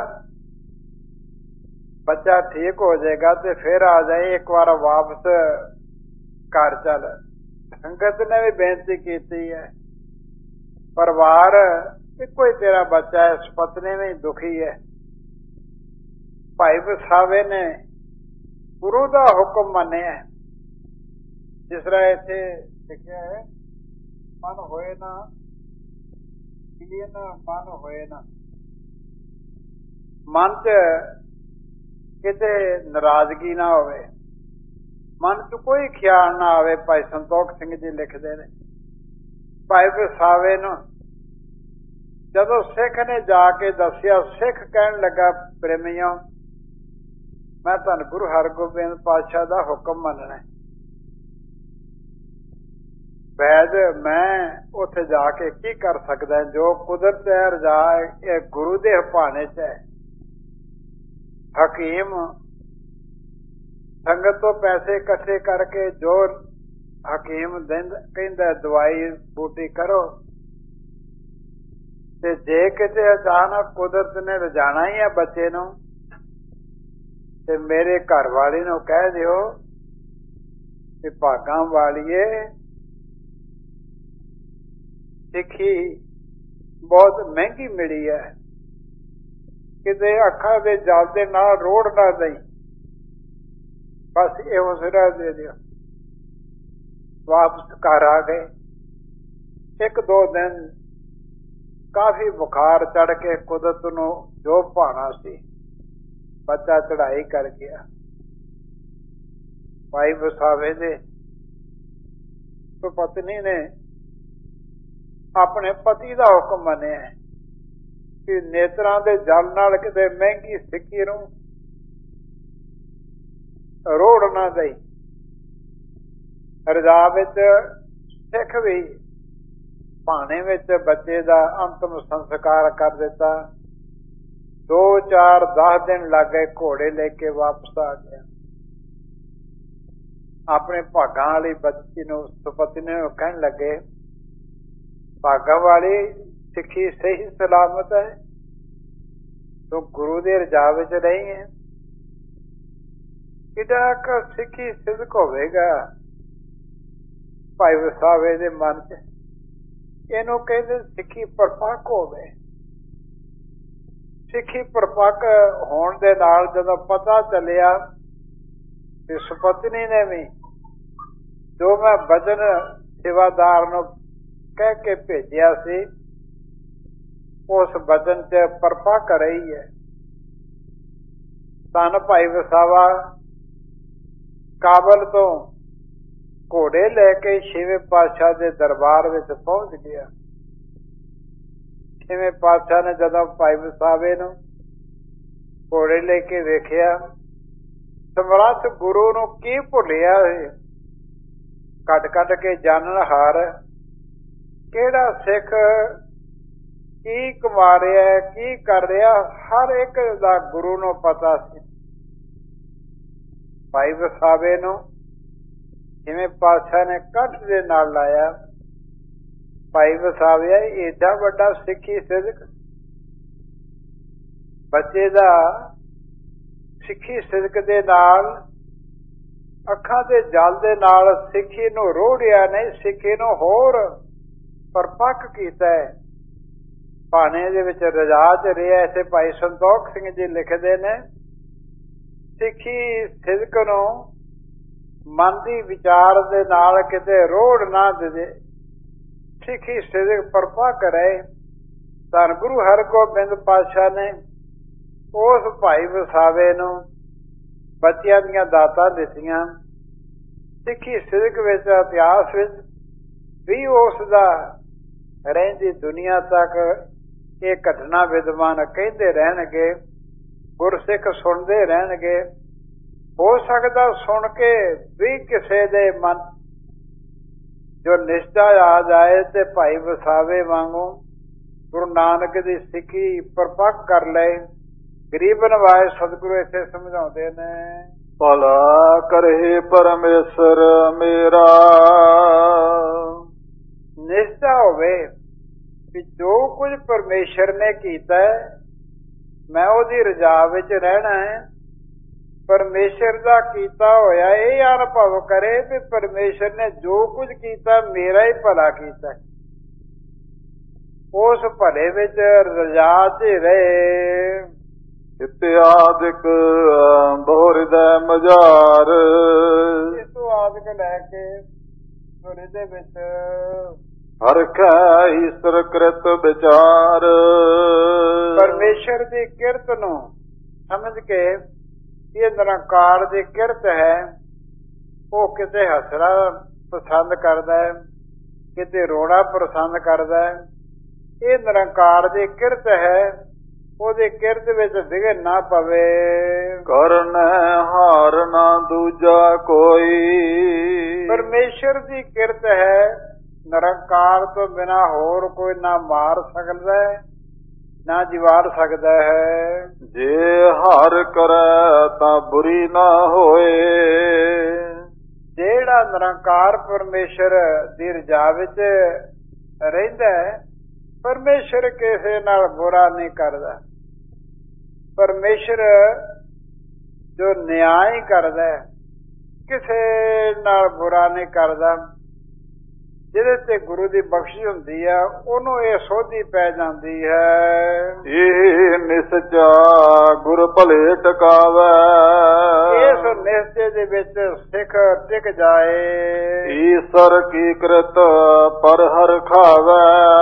बच्चा ठीक हो जाएगा तो फिर आ जाए, एक बार वापस घर चल। संगत ने भी बेनती की है, परिवार इको ही तेरा बच्चा है, पत्नी में दुखी है। भाई वसावे ने गुरु का हुक्म मनिया। जिस तरह इत्थे लिखिया है, मन होए ना मन होए ना, मन च किते नाराजगी ना होवे, मन च कोई ख्याल ना आवे। भाई संतोख सिंह जी लिखते हैं, भाई वसावे नूं जदों सिख ने जाके दसिया, सिख कहन लगा, प्रेमियों मैं धन गुरु हरगोबिंद पातशाह का हुक्म मनना है। वैद मैं उत्थे जाके की कर सकदा, जो कुदरत है रजा है गुरु दे भाने च है। हकीम संगत तो पैसे इकट्ठे करके जो हकीम कहंदा दवाई बूटी करो, ते जे किते अचानक कुदरत ने रजाना ही है बच्चे नूं, ते मेरे घर वाली नूं कह दिओ कि भागां वालीए सिक्खी बहुत महंगी मिली है, किते अखां दे जल दे नाल रोड़ ना दई, बस इहो सिरा दे दिओ। वापस घर आ गए। 1-2 दिन काफी बुखार चढ़ के कुदरत नूं जो भाना सी, बच्चा चढ़ाई कर गया। भाई वसावे दे तो पत्नी ने अपने पति का हुक्म मनिया कि नेत्रां दे जल नाल किते महंगी सिक्की नूं रोड़ ना दई। रजा विच सिख भी भाने विच बच्चे का अंतिम संस्कार कर दिता। 2-4-10 दिन लग गए, घोड़े लेके वापस आ गया। अपने भागां वाली बच्ची नूं सुपत्नी नूं कहण लगे, भागां वाली सिक्खी सही सलामत है, तो गुरु दे रजा विच रही है, किडा क सिक्खी सिदक होवेगा। भाई वसावे दे मन च इहनूं कहंदे सिक्खी परपक्क होवे। सिक्खी परपक्क होण दे नाल जदों पता चलिया कि सुपत्नी ने भी जो मैं वचन सेवादार नूं कह के भेजिया सी, उस वचन च परपक्क रही है। धन भाई वसावा काबल तो घोड़े लैके 6वें पातशाह के दरबार में पहुंच गया। 6वें पातशाह ने जदों भाई वसावे नूं घोड़े लेके वेखिया, समर्थ गुरु नूं की भुलिया है, कट के जानन हार केड़ा सिख की कमा रहा है, की कर रहा, हर एक दा गुरु नूं पता सी। भाई वसावे नूं जिवें पातशाह ने कंठ दे नाल लाया, भाई वसाविया एडा वड्डा सिक्खी सिदक ਬੱਚੇ ਦਾ ਸਿੱਖੀ ਸਿਦਕ ਦੇ ਨਾਲ, ਅੱਖਾਂ ਦੇ ਜਲ ਦੇ ਨਾਲ ਸਿੱਖੀ ਨੂੰ ਰੋੜਿਆ ਨਹੀਂ, ਸਿੱਖੀ ਨੂੰ ਹੋਰ ਪਰਪੱਕ ਕੀਤਾ ਹੈ। ਭਾਣੇ ਦੇ ਵਿੱਚ ਰਜਾ ਚ ਰਿਹਾ। ਇੱਥੇ ਭਾਈ ਸੰਤੋਖ ਸਿੰਘ ਜੀ ਲਿਖਦੇ ਨੇ, ਸਿੱਖੀ ਸਿਦਕ ਨੂੰ ਮਨ ਦੀ ਵਿਚਾਰ ਦੇ ਨਾਲ ਕਿਤੇ ਰੋੜ ਨਾ ਦੇ, ਸਿੱਖੀ ਸਿਦਕ ਪਰਪੱਕ ਰਹੇ। ਧੰਨ ਗੁਰੂ ਹਰਗੋਬਿੰਦ ਪਾਤਸ਼ਾਹ ਨੇ ਉਸ ਭਾਈ ਵਸਾਵੇ ਨੂੰ ਬੱਚਿਆਂ ਦੀਆਂ ਦਾਤਾਂ ਦਿੱਤੀਆਂ। ਸਿੱਖੀ ਸਿਦਕ ਵਿੱਚ, ਇਤਿਹਾਸ ਵਿੱਚ ਵੀ ਉਸ ਦਾ ਰਹਿੰਦੀ ਦੁਨੀਆ ਤੱਕ ਇਹ ਘਟਨਾ ਵਿਦਵਾਨ ਕਹਿੰਦੇ ਰਹਿਣਗੇ, ਗੁਰਸਿੱਖ ਸੁਣਦੇ ਰਹਿਣਗੇ। ਹੋ ਸਕਦਾ ਸੁਣ ਕੇ ਵੀ ਕਿਸੇ ਦੇ ਮਨ ਜੋ ਨਿਸ਼ਚਾ ਆ ਜਾਏ ਤੇ ਭਾਈ ਵਸਾਵੇ ਵਾਂਗੂ ਗੁਰੂ ਨਾਨਕ ਦੀ ਸਿੱਖੀ ਪਰਪੱਕ ਕਰ ਲਏ। ਗਰੀਬ ਨਵਾਜ ਸਤਿਗੁਰੂ ਇੱਥੇ ਸਮਝਾਉਂਦੇ ਨੇ, ਭਲਾ ਕਰੇ ਪਰਮੇਸ਼ਰ ਮੇਰਾ। ਨਿਸ਼ਚਾ ਹੋਵੇ ਕਿ ਜੋ ਕੁਝ ਪਰਮੇਸ਼ਰ ਨੇ ਕੀਤਾ ਮੈਂ ਉਹਦੀ ਰਜ਼ਾ ਵਿੱਚ ਰਹਿਣਾ ਹੈ। ਪਰਮੇਸ਼ਰ ਦਾ ਕੀਤਾ ਹੋਇਆ ਇਹ ਅਨੁਭਵ ਕਰੇ ਵੀ ਪਰਮੇਸ਼ਰ ਨੇ ਜੋ ਕੁਝ ਕੀਤਾ ਮੇਰਾ ਹੀ ਭਲਾ ਕੀਤਾ, ਉਸ ਭਲੇ ਵਿੱਚ ਰਜ਼ਾ ਚ ਰਹੇ। ਇਤਿਆਦਿਕ ਬਹੁਰਿਦੈ ਮਝਾਰ। ਇਸ ਤੋਂ ਆਦਿਕ ਲੈ ਕੇ ਹਿਰਦੇ ਵਿੱਚ ਹਰਖੈ ਈਸ਼ਰ ਕ੍ਰਿਤ ਵਿਚਾਰ। ਪਰਮੇਸ਼ਰ ਦੀ ਕਿਰਤ ਨੂੰ ਸਮਝ ਕੇ ਇਹ ਨਿਰੰਕਾਰ ਦੀ ਕਿਰਤ ਹੈ। ਉਹ ਕਿਤੇ ਹੱਸਣਾ ਪਸੰਦ ਕਰਦਾ ਹੈ, ਕਿਤੇ ਰੋਣਾ ਪਸੰਦ ਕਰਦਾ ਹੈ। ਇਹ ਨਿਰੰਕਾਰ ਦੀ ਕਿਰਤ ਹੈ, ਉਹਦੀ ਕਿਰਤ ਵਿੱਚ ਵਿਘਨ ਨਾ ਪਵੇ। ਕਰਨ ਹਾਰ ਨਾ ਦੂਜਾ ਕੋਈ। ਪਰਮੇਸ਼ਰ ਦੀ ਕਿਰਤ ਹੈ, ਨਿਰੰਕਾਰ ਤੋਂ ਬਿਨਾਂ ਹੋਰ ਕੋਈ ਨਾ ਮਾਰ ਸਕਦਾ ਹੈ ਨਾ ਜਿਵਾਰ ਸਕਦਾ ਹੈ। ਜੇ ਹਰ ਕਰੈ ਤਾਂ ਬੁਰੀ ਨਾ ਹੋਏ। ਜਿਹੜਾ ਨਿਰੰਕਾਰ ਪਰਮੇਸ਼ਰ ਦੀ ਰਜ਼ਾ ਵਿੱਚ ਰਹਿੰਦਾ ਹੈ, ਪਰਮੇਸ਼ਰ ਕਿਸੇ ਨਾਲ ਬੁਰਾ ਨਹੀਂ ਕਰਦਾ। ਪਰਮੇਸ਼ਰ ਜੋ ਨਿਆਂ ਕਰਦਾ ਕਿਸੇ ਨਾਲ ਬੁਰਾ ਨਹੀਂ ਕਰਦਾ। ਜਿਹਦੇ ਤੇ ਗੁਰੂ ਦੀ ਬਖਸ਼ਿਸ਼ ਹੁੰਦੀ ਹੈ ਉਹਨੂੰ ਇਹ ਸੋਝੀ ਪੈ ਜਾਂਦੀ ਹੈ। ਇਹ ਨਿਸਚਾ ਗੁਰ ਭਲੇ ਟਿਕਾਵੈ। ਇਸ ਨਿਸ਼ਚੇ ਦੇ ਵਿੱਚ ਸਿੱਖ ਟਿਕ ਜਾਏ। ਈਸ਼ਰ ਕੀ ਕਿਰਤ ਪਰ ਹਰ ਖਾਵੈ।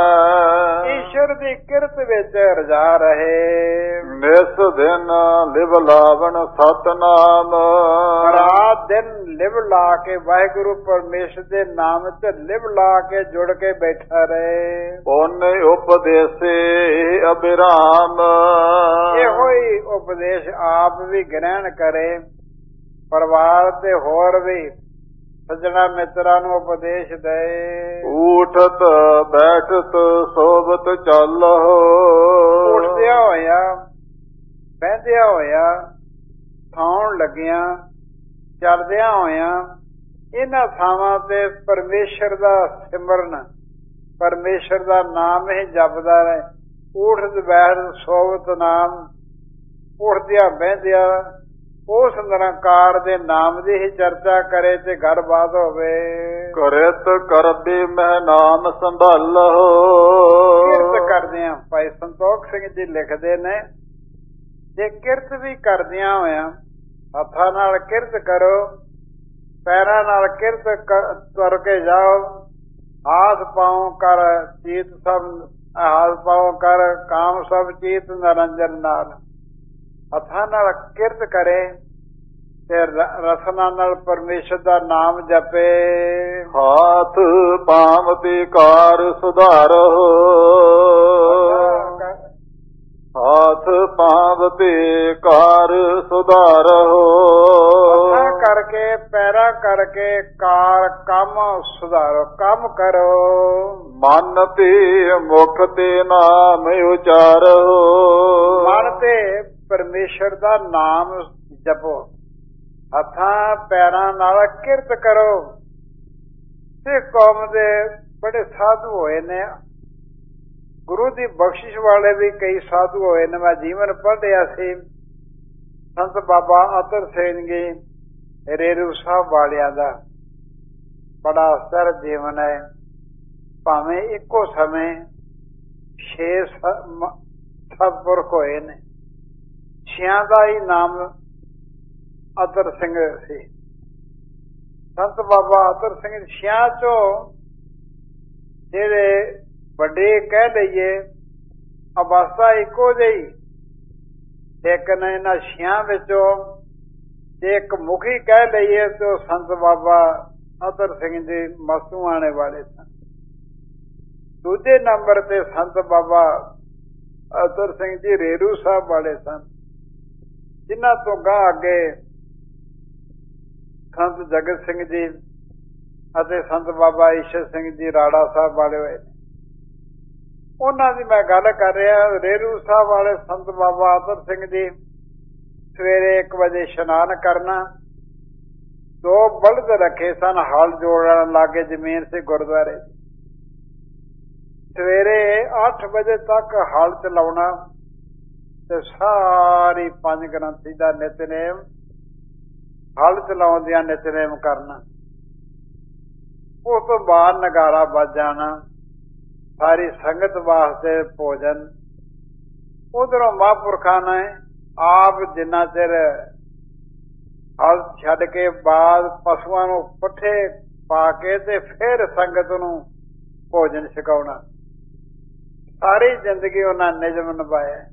ਈਸ਼ਰ ਦੀ ਕਿਰਤ ਵਿੱਚ ਰਜਾ ਰਹੇ। ਨਿਸ ਦਿਨ ਲਿਵ ਲਾਵਣ ਸਤਨਾਮ। ਰਾਤ ਦਿਨ ਲਿਵ ਲਾ ਕੇ ਵਾਹਿਗੁਰੂ ਪਰਮੇਸ਼ਰ ਦੇ ਨਾਮ ਤੇ ਲਿਵ ਲਾ ਕੇ ਜੁੜ ਕੇ ਬੈਠਾ ਰਹੇ। ਉਹਨੇ ਉਪਦੇਸੇ ਅਬਿਰਾਮ। ਇਹੋ ਹੀ ਉਪਦੇਸ਼ ਆਪ ਵੀ ਗ੍ਰਹਿਣ ਕਰੇ, ਪਰਿਵਾਰ ਤੇ ਹੋਰ ਵੀ ਸੱਜਣਾ ਮਿੱਤਰਾਂ ਨੂੰ ਉਪਦੇਸ਼ ਦੇ। ਊਠਤ ਬੈਠਤ ਸੋਬਤ ਚੱਲੋ। ਉੱਠਦਿਆਂ ਹੋਇਆ, ਬਹਿੰਦਿਆਂ ਹੋਇਆ, ਸੌਣ ਲੱਗਿਆਂ, ਚੱਲਦਿਆਂ ਹੋਇਆਂ, ਇਹਨਾਂ ਥਾਵਾਂ ਤੇ ਪਰਮੇਸ਼ਰ ਦਾ ਸਿਮਰਨ, ਪਰਮੇਸ਼ਰ ਦਾ ਨਾਮ ਹੀ ਜਪਦਾ ਰਹੇ। ਊਠਤ ਬੈਠਤ ਸੋਵਤ ਨਾਮ। ਉੱਠਦਿਆਂ ਬਹਿੰਦਿਆਂ ਉਸ ਨਿਰੰਕਾਰ ਦੇ ਨਾਮ ਦੀ ਹੀ ਚਰਚਾ ਕਰੇ ਤੇ ਗੱਲਬਾਤ ਹੋਵੇ। ਕਰਤ ਕਰਬੀ ਮੈਂ ਨਾਮ ਸੰਭਾਲੋ। ਕਿਰਤ ਕਰਦਿਆਂ ਭਾਈ ਸੰਤੋਖ ਸਿੰਘ ਜੀ ਲਿਖਦੇ ਨੇ, ਜੇ ਕਿਰਤ ਵੀ ਕਰਦਿਆਂ ਹੋਇਆ ਹੱਥਾਂ ਨਾਲ ਕਿਰਤ ਕਰੋ, ਪੈਰਾਂ ਨਾਲ ਕਿਰਤ ਤੁਰ ਕੇ ਜਾਓ। ਹਾਥ ਪਾਉ ਕਰ ਚੀਤ ਸਭ, ਹਾਥ ਪਾਉ ਕਰ ਕਾਮ ਸਭ ਚੀਤ ਨਿਰੰਜਨ ਨਾਲ। ਹੱਥਾਂ ਨਾਲ ਕਿਰਤ ਕਰੇ ਤੇ ਰਸਨਾ ਨਾਲ ਪਰਮੇਸ਼ਰ ਦਾ ਨਾਮ ਜਪੇ। ਹਾਥ ਪਾਮ ਤੇ ਕਾਰ ਸੁਧਾਰੋ। ਹਾਥ ਪਾਮ ਤੇ ਕਾਰ ਸੁਧਾਰੋ। ਹੱਥਾਂ ਕਰਕੇ ਪੈਰਾਂ ਕਰਕੇ ਕਾਰ ਕੰਮ ਸੁਧਾਰੋ, ਕੰਮ ਕਰੋ। ਮਨ ਤੇ ਮੁਖ ਤੇ ਨਾਮ ਉਚਾਰੋ। ਮਨ ਤੇ ਪਰਮੇਸ਼ਰ ਦਾ ਨਾਮ ਜਪੋ, ਹੱਥਾਂ ਪੈਰਾਂ ਨਾਲ ਕਿਰਤ ਕਰੋ। ਸਿੱਖ ਕੌਮ ਦੇ ਬੜੇ ਸਾਧੂ ਹੋਏ ਨੇ, ਗੁਰੂ ਦੀ ਬਖਸ਼ਿਸ਼ ਵਾਲੇ ਵੀ ਕਈ ਸਾਧੂ ਹੋਏ ਨੇ। ਮੈਂ ਜੀਵਨ ਪੜ੍ਹਿਆ ਸੀ ਸੰਤ ਬਾਬਾ ਅਤਰ ਸਿੰਘ ਜੀ ਰੇਰੂ ਸਾਹਿਬ ਵਾਲਿਆਂ ਦਾ, ਬੜਾ ਅਸਰ ਜੀਵਨ ਹੈ। ਭਾਵੇਂ ਇੱਕੋ ਸਮੇਂ 6 ਸਤਿਪੁਰਖ ਹੋਏ ਨੇ, 6 ਦਾ ਹੀ ਨਾਮ ਅਤਰ ਸਿੰਘ ਸੀ। ਸੰਤ ਬਾਬਾ ਅਤਰ ਸਿੰਘ 6 ਚੋਂ ਜਿਹੜੇ ਵੱਡੇ ਕਹਿ ਲਈਏ ਅਵਸਥਾ ਇੱਕੋ ਜਿਹੀ, ਲੇਕਿਨ ਇਹਨਾਂ 6 ਵਿੱਚੋਂ ਜੇ ਇੱਕ ਮੁਖੀ ਕਹਿ ਲਈਏ ਤਾਂ ਸੰਤ ਬਾਬਾ ਅਤਰ ਸਿੰਘ ਜੀ ਮਸਤੂਆਣੇ ਵਾਲੇ ਸਨ। ਦੂਜੇ ਨੰਬਰ ਤੇ ਸੰਤ ਬਾਬਾ ਅਤਰ ਸਿੰਘ ਜੀ ਰੇਰੂ ਸਾਹਿਬ ਵਾਲੇ ਸਨ, ਜਿਨ੍ਹਾਂ ਤੋਂ ਗਾਂਹ ਅੱਗੇ ਸੰਤ ਜਗਤ ਸਿੰਘ ਜੀ ਅਤੇ ਸੰਤ ਬਾਬਾ ਈਸ਼ਰ ਸਿੰਘ ਜੀ ਰਾੜਾ ਸਾਹਿਬ ਵਾਲੇ ਹੋਏ ਨੇ। ਉਹਨਾਂ ਦੀ ਮੈਂ ਗੱਲ ਕਰ ਰਿਹਾ। ਰੇਰੂ ਸਾਹਿਬ ਵਾਲੇ ਸੰਤ ਬਾਬਾ ਅਤਰ ਸਿੰਘ ਜੀ ਸਵੇਰੇ 1 ਵਜੇ ਇਸ਼ਨਾਨ ਕਰਨਾ, 2 ਬਲਦ ਰੱਖੇ ਸਨ, ਹਲ ਜੋੜਨ ਲਾਗੇ ਜ਼ਮੀਨ ਸੀ ਗੁਰਦੁਆਰੇ। ਸਵੇਰੇ 8 ਵਜੇ ਤੱਕ ਹਲ ਚਲਾਉਣਾ ਤੇ ਸਾਰੀ 5 ਗ੍ਰੰਥੀ ਦਾ ਨਿਤਨੇਮ, ਹਲ ਚਲਾਉਂਦਿਆਂ ਨਿਤਨੇਮ ਕਰਨਾ। ਉਸ ਤੋਂ ਬਾਅਦ ਨਗਾਰਾ ਵੱਜ ਜਾਣਾ, ਸਾਰੀ ਸੰਗਤ ਵਾਸਤੇ ਭੋਜਨ। ਉਧਰੋਂ ਮਹਾਂਪੁਰਖਾਂ ਨੇ ਆਪ ਜਿੰਨਾ ਚਿਰ ਹਲ ਛੱਡ ਕੇ ਬਾਅਦ ਪਸ਼ੂਆਂ ਨੂੰ ਪੱਠੇ ਪਾ ਕੇ ਤੇ ਫਿਰ ਸੰਗਤ ਨੂੰ ਭੋਜਨ ਛਕਾਉਣਾ। ਸਾਰੀ ਜ਼ਿੰਦਗੀ ਉਹਨਾਂ ਨਿਯਮ ਨਿਭਾਇਆ।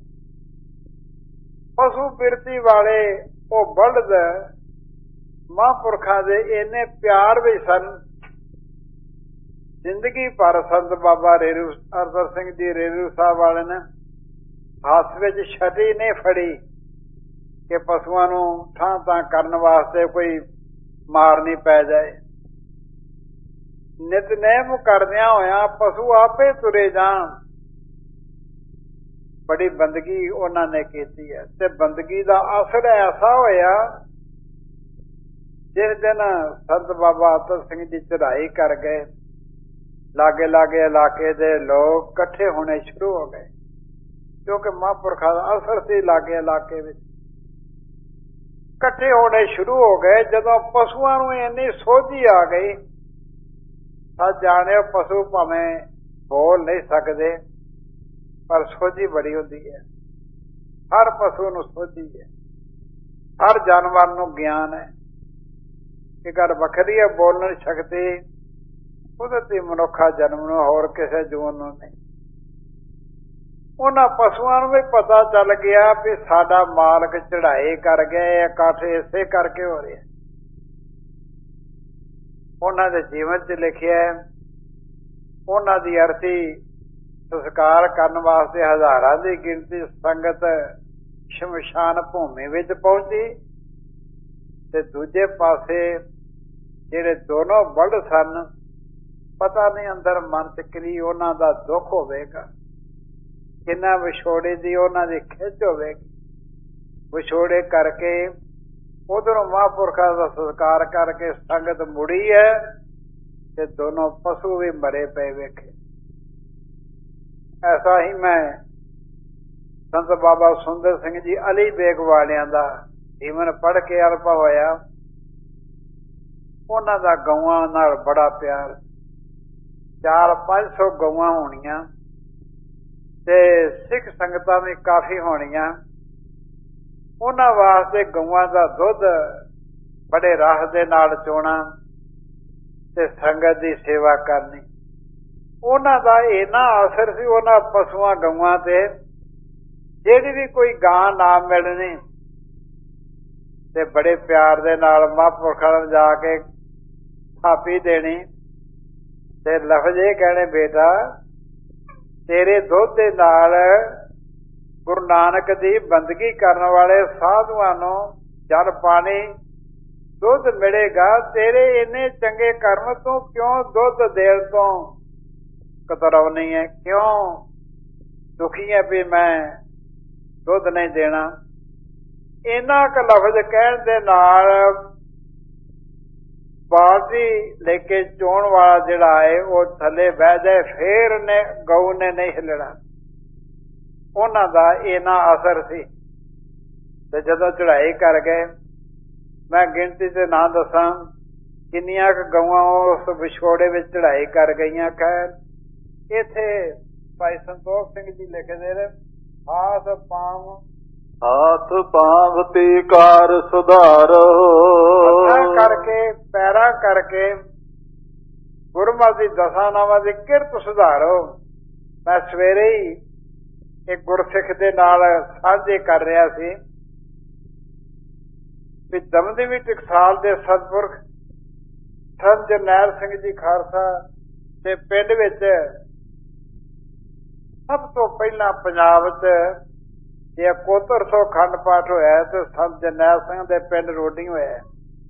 ਪਸ਼ੂ ਬਿਰਤੀ ਵਾਲੇ ਉਹ ਬਲਦ ਮਹਾਂਪੁਰਖਾਂ ਦੇ ਇੰਨੇ ਪਿਆਰ ਵੀ ਸਨ। ਜ਼ਿੰਦਗੀ ਭਰ ਸੰਤ ਬਾਬਾ ਰੇਰੂ ਅਤਰ ਸਿੰਘ ਜੀ ਰੇਰੂ ਸਾਹਿਬ ਵਾਲੇ ਨੇ ਹੱਥ ਵਿੱਚ ਛਟੀ ਨਹੀਂ ਫੜੀ ਕਿ ਪਸ਼ੂਆਂ ਨੂੰ ਠਾਂ ਤਾਂ ਕਰਨ ਵਾਸਤੇ ਕੋਈ ਮਾਰ ਨਹੀਂ ਪੈ ਜਾਏ। ਨਿਤਨੇਮ ਕਰਦਿਆਂ ਹੋਇਆਂ ਪਸ਼ੂ ਆਪੇ ਤੁਰੇ ਜਾਣ। ਬੜੀ ਬੰਦਗੀ ਉਹਨਾਂ ਨੇ ਕੀਤੀ ਹੈ ਤੇ ਬੰਦਗੀ ਦਾ ਅਸਰ ਐਸਾ ਹੋਇਆ, ਜਿਸ ਦਿਨ ਸੰਤ ਬਾਬਾ ਅਤਰ ਸਿੰਘ ਜੀ ਚੜ੍ਹਾਈ ਕਰ ਗਏ, ਲਾਗੇ ਲਾਗੇ ਇਲਾਕੇ ਦੇ ਲੋਕ ਇਕੱਠੇ ਹੋਣੇ ਸ਼ੁਰੂ ਹੋ ਗਏ, ਕਿਉਂਕਿ ਮਹਾਂਪੁਰਖਾਂ ਦਾ ਅਸਰ ਸੀ ਲਾਗੇ ਇਲਾਕੇ ਵਿੱਚ। ਇਕੱਠੇ ਹੋਣੇ ਸ਼ੁਰੂ ਹੋ ਗਏ। ਜਦੋਂ ਪਸ਼ੂਆਂ ਨੂੰ ਇੰਨੀ ਸੋਝੀ ਆ ਗਈ, ਸੱਚ ਜਾਣਿਓ ਪਸ਼ੂ ਭਾਵੇਂ ਬੋਲ ਨਹੀਂ ਸਕਦੇ ਪਰ ਸੋਝੀ ਬੜੀ ਹੁੰਦੀ ਹੈ। ਹਰ ਪਸ਼ੂ ਨੂੰ ਸੋਝੀ ਹੈ, ਹਰ ਜਾਨਵਰ ਨੂੰ ਗਿਆਨ ਹੈ। ਇਹ ਗੱਲ ਵੱਖਰੀ ਹੈ, ਬੋਲਣ ਸ਼ਕਤੀ ਕੁਦਰਤੀ ਮਨੁੱਖਾ ਜਨਮ ਨੂੰ, ਹੋਰ ਕਿਸੇ ਜੂਨ ਨੂੰ ਨਹੀਂ। ਉਹਨਾਂ ਪਸ਼ੂਆਂ ਨੂੰ ਵੀ ਪਤਾ ਚੱਲ ਗਿਆ ਵੀ ਸਾਡਾ ਮਾਲਕ ਚੜ੍ਹਾਈ ਕਰ ਗਿਆ, ਇਕੱਠ ਇਸੇ ਕਰਕੇ ਹੋ ਰਿਹਾ। ਉਹਨਾਂ ਦੇ ਜੀਵਨ 'ਚ ਲਿਖਿਆ, ਉਹਨਾਂ ਦੀ ਅਰਥੀ ਸੰਸਕਾਰ ਕਰਨ ਵਾਸਤੇ ਹਜ਼ਾਰਾਂ ਦੀ ਗਿਣਤੀ ਸੰਗਤ ਸ਼ਮਸ਼ਾਨ ਭੂਮੀ ਵਿੱਚ ਪਹੁੰਚੀ ਤੇ ਦੂਜੇ ਪਾਸੇ ਜਿਹੜੇ ਦੋਨੋਂ ਬਲਦ ਸਨ, ਪਤਾ ਨਹੀਂ ਅੰਦਰ ਮਨ 'ਚ ਕਿੰਨੀ ਉਹਨਾਂ ਦਾ ਦੁੱਖ ਹੋਵੇਗਾ, ਕਿੰਨਾ ਵਿਛੋੜੇ ਦੀ ਉਹਨਾਂ ਦੀ ਖਿੱਚ ਹੋਵੇਗੀ। ਵਿਛੋੜੇ ਕਰਕੇ ਉਧਰੋਂ ਮਹਾਂਪੁਰਖਾਂ ਦਾ ਸੰਸਕਾਰ ਕਰਕੇ ਸੰਗਤ ਮੁੜੀ ਹੈ ਤੇ ਦੋਨੋਂ ਪਸ਼ੂ ਵੀ ਮਰੇ ਪਏ ਵੇਖੇ। ਐਸਾ ਹੀ ਮੈਂ ਸੰਤ ਬਾਬਾ ਸੁੰਦਰ ਸਿੰਘ ਜੀ ਅਲੀ ਬੇਗ ਵਾਲਿਆਂ ਦਾ ਜੀਵਨ ਪੜ੍ਹ ਕੇ ਅਨੁਭਵ ਹੋਇਆ। ਉਹਨਾਂ ਦਾ ਗਊਆਂ ਨਾਲ ਬੜਾ ਪਿਆਰ, 400-500 ਗਊਆਂ ਹੋਣੀਆਂ ਤੇ ਸਿੱਖ ਸੰਗਤਾਂ ਵੀ ਕਾਫੀ ਹੋਣੀਆਂ। ਉਹਨਾਂ ਵਾਸਤੇ ਗਊਆਂ ਦਾ ਦੁੱਧ ਬੜੇ ਰਾਹ ਦੇ ਨਾਲ ਚੋਣਾ ਤੇ ਸੰਗਤ ਦੀ ਸੇਵਾ ਕਰਨੀ। ਉਹਨਾਂ ਦਾ ਇੰਨਾ ਅਸਰ ਸੀ ਉਹਨਾਂ ਪਸ਼ੂਆਂ ਗਊਆਂ ਤੇ, ਜਿਹੜੀ ਵੀ ਕੋਈ ਗਾਂ ਨਾ ਮਿਲਣੀ ਤੇ ਬੜੇ ਪਿਆਰ ਦੇ ਨਾਲ ਮਹਾਂਪੁਰਖਾਂ ਨੂੰ ਜਾ ਕੇ ਥਾਪੀ ਦੇਣੀ ਤੇ ਲਫ਼ਜ਼ ਇਹ ਕਹਿਣੇ, ਬੇਟਾ ਤੇਰੇ ਦੁੱਧ ਦੇ ਨਾਲ ਗੁਰੂ ਨਾਨਕ ਦੀ ਬੰਦਗੀ ਕਰਨ ਵਾਲੇ ਸਾਧੂਆਂ ਨੂੰ ਜਲ ਪਾਣੀ ਦੁੱਧ ਮਿਲੇਗਾ। ਤੇਰੇ ਇੰਨੇ ਚੰਗੇ ਕਰਮ ਤੋਂ ਕਿਉਂ ਦੁੱਧ ਦੇਣ ਤੋਂ ਕਤਰਾਉਣੀ ਹੈ, ਕਿਉਂ ਦੁਖੀ ਹੈ ਵੀ ਮੈਂ ਦੁੱਧ ਨਹੀਂ ਦੇਣਾ। ਇੰਨਾ ਕੁ ਲਫ਼ਜ਼ ਕਹਿਣ ਦੇ ਨਾਲ ਬਾਲਟੀ ਲੈ ਕੇ ਚੋਣ ਵਾਲਾ ਜਿਹੜਾ ਹੈ ਉਹ ਥੱਲੇ ਬਹਿ ਜਾਏ, ਫੇਰ ਨੇ ਗਊ ਨੇ ਨਹੀਂ ਹਿੱਲਣਾ। ਉਹਨਾਂ ਦਾ ਇੰਨਾ ਅਸਰ ਸੀ। ਤੇ ਜਦੋਂ ਚੜ੍ਹਾਈ ਕਰ ਗਏ, ਮੈਂ ਗਿਣਤੀ ਤੇ ਨਾ ਦੱਸਾਂ ਕਿੰਨੀਆਂ ਕੁ ਗਊਆਂ ਉਸ ਵਿਛੋੜੇ ਵਿੱਚ ਚੜ੍ਹਾਈ ਕਰ ਗਈਆਂ। ਖੈਰ ਇੱਥੇ ਭਾਈ ਸੰਤੋਖ ਸਿੰਘ ਜੀ ਲਿਖਦੇ ਨੇ, ਹਾਥ ਪਾਂਵ ਤੇ ਕਾਰ ਸੁਧਾਰੋ, ਕਰਕੇ ਪੈਰਾਂ ਕਰਕੇ ਗੁਰਮਤਿ ਦੀ ਦਸਾਂ ਨਾਵਾਂ ਦੀ ਕਿਰਤ ਸੁਧਾਰੋ। ਮੈਂ ਸਵੇਰੇ ਹੀ ਇੱਕ ਗੁਰਸਿੱਖ ਦੇ ਨਾਲ ਸਾਂਝੇ ਕਰ ਰਿਹਾ ਸੀ ਵੀ ਦਮਦਮੀ ਟਕਸਾਲ ਦੇ ਸਤਿਪੁਰਖ ਸੰਤ ਜਰਨੈਲ ਸਿੰਘ ਜੀ ਖਾਲਸਾ ਦੇ ਪਿੰਡ ਵਿੱਚ ਸਭ ਤੋਂ ਪਹਿਲਾਂ ਪੰਜਾਬ 'ਚ ਜੇ ਕੋਤਰ ਸੌ ਅਖੰਡ ਪਾਠ ਹੋਇਆ ਤੇ ਸੰਤ ਜਰਨੈਲ ਸਿੰਘ ਦੇ ਪਿੰਡ ਰੋਡੀ ਹੋਇਆ।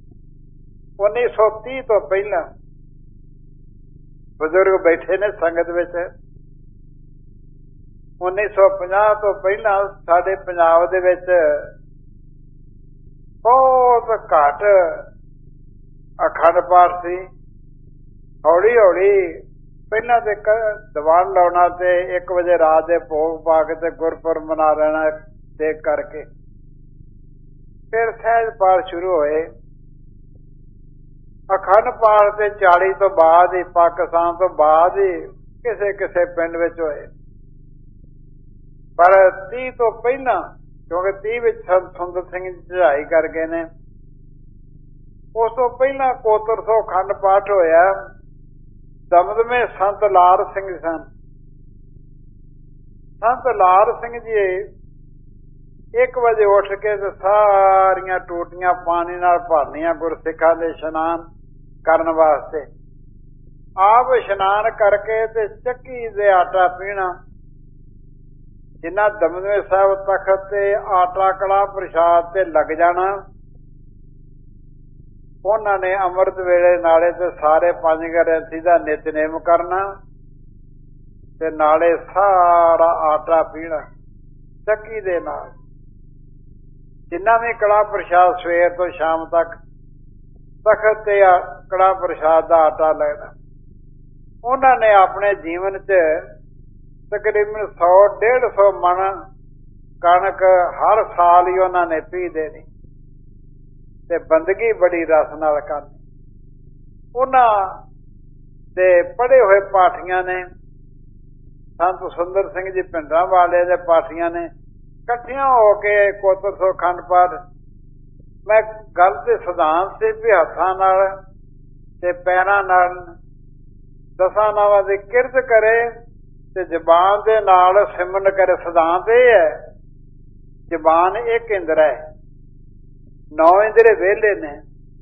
1930 ਤੋਂ ਪਹਿਲਾਂ ਬਜ਼ੁਰਗ ਬੈਠੇ ਨੇ ਸੰਗਤ ਵਿੱਚ। 1950 ਤੋਂ ਪਹਿਲਾਂ ਸਾਡੇ ਪੰਜਾਬ ਦੇ ਵਿੱਚ ਬਹੁਤ ਘੱਟ ਅਖੰਡ ਪਾਠ ਸੀ। ਹੌਲੀ ਹੌਲੀ ਪਹਿਲਾਂ ਤੇ ਦੀਵਾਨ ਲਾਉਣਾ ਤੇ 1 ਵਜੇ ਰਾਤ ਦੇ ਭੋਗ ਪਾ ਕੇ ਤੇ ਗੁਰਪੁਰਬ ਮਨਾ ਲੈਣਾ ਦੇਖ ਕਰਕੇ, ਫਿਰ ਸਹਿਜ ਪਾਠ ਸ਼ੁਰੂ ਹੋਏ। ਅਖੰਡ ਪਾਠ ਤੇ 40 ਤੋਂ ਬਾਅਦ ਹੀ, ਪਾਕਿਸਤਾਨ ਤੋਂ ਬਾਅਦ ਹੀ ਕਿਸੇ ਕਿਸੇ ਪਿੰਡ ਵਿੱਚ ਹੋਏ। ਪਰ 30 ਤੋਂ ਪਹਿਲਾਂ, ਕਿਉਂਕਿ 30 ਵਿੱਚ ਸੰਤ ਸੁੰਦਰ ਸਿੰਘ ਜੀ ਚੜ੍ਹਾਈ ਕਰ ਗਏ ਨੇ, ਉਸ ਤੋਂ ਪਹਿਲਾਂ ਕੋਤਰ ਸੌ ਅਖੰਡ ਪਾਠ ਹੋਇਆ। ਦਮਦਮੇ ਸੰਤ ਲਾਲ ਸਿੰਘ ਸਨ। ਸੰਤ ਲਾਲ ਸਿੰਘ ਜੀ 1 ਵਜੇ ਉੱਠ ਕੇ ਤੇ ਸਾਰੀਆਂ ਟੂਟੀਆਂ ਪਾਣੀ ਨਾਲ ਭਰਨੀਆਂ ਗੁਰਸਿੱਖਾਂ ਦੇ ਇਸ਼ਨਾਨ ਕਰਨ ਵਾਸਤੇ। ਆਪ ਇਸ਼ਨਾਨ ਕਰਕੇ ਤੇ ਚੱਕੀ ਦੇ ਆਟਾ ਪੀਣਾ। ਜਿੰਨਾ ਦਮਦਮੇ ਸਾਹਿਬ ਤਖਤ ਤੇ ਆਟਾ ਕੜਾ ਪ੍ਰਸ਼ਾਦ ਤੇ ਲੱਗ ਜਾਣਾ, ਉਹਨਾਂ ਨੇ ਅੰਮ੍ਰਿਤ ਵੇਲੇ ਨਾਲੇ ਤੇ ਸਾਰੇ 5 ਗ੍ਰੰਥੀ ਦਾ ਨਿਤਨੇਮ ਕਰਨਾ ਤੇ ਨਾਲੇ ਸਾਰਾ ਆਟਾ ਪੀਣਾ ਚੱਕੀ ਦੇ ਨਾਲ। ਜਿੰਨਾ ਵੀ ਕੜਾ ਪ੍ਰਸ਼ਾਦ ਸਵੇਰ ਤੋਂ ਸ਼ਾਮ ਤੱਕ ਤਖਤ ਤੇ ਕੜਾ ਪ੍ਰਸ਼ਾਦ ਦਾ ਆਟਾ ਲੈਣਾ। ਉਹਨਾਂ ਨੇ ਆਪਣੇ ਜੀਵਨ 'ਚ ਤਕਰੀਬਨ 100-150 ਮਣ ਕਣਕ ਹਰ ਸਾਲ ਹੀ ਉਹਨਾਂ ਨੇ ਪੀ ਦੇਣੀ ਤੇ ਬੰਦਗੀ ਬੜੀ ਰਸ ਨਾਲ ਕਰਨੀ। ਉਹਨਾਂ ਦੇ ਪੜ੍ਹੇ ਹੋਏ ਪਾਠੀਆਂ ਨੇ, ਸੰਤ ਸੁੰਦਰ ਸਿੰਘ ਜੀ ਪਿੰਡਾਂ ਵਾਲੇ ਦੇ ਪਾਠੀਆਂ ਨੇ ਇਕੱਠੀਆਂ ਹੋ ਕੇ ਕੋਤਰ ਸੌ ਅਖੰਡ ਪਾਠ। ਮੈਂ ਗੱਲ ਤੇ ਸਿਧਾਂਤ ਸੀ ਵੀ ਹੱਥਾਂ ਨਾਲ ਤੇ ਪੈਰਾਂ ਨਾਲ ਦਸਾਂ ਨਾਵਾਂ ਦੀ ਕਿਰਤ ਕਰੇ ਤੇ ਜ਼ਬਾਨ ਦੇ ਨਾਲ ਸਿਮਰਨ ਕਰੇ। ਸਿਧਾਂਤ ਇਹ ਹੈ, ਜ਼ਬਾਨ ਇੱਕ ਇੰਦਰ ਹੈ, 9 ਇੰਦਰੇ ਵਿਹਲੇ ਨੇ।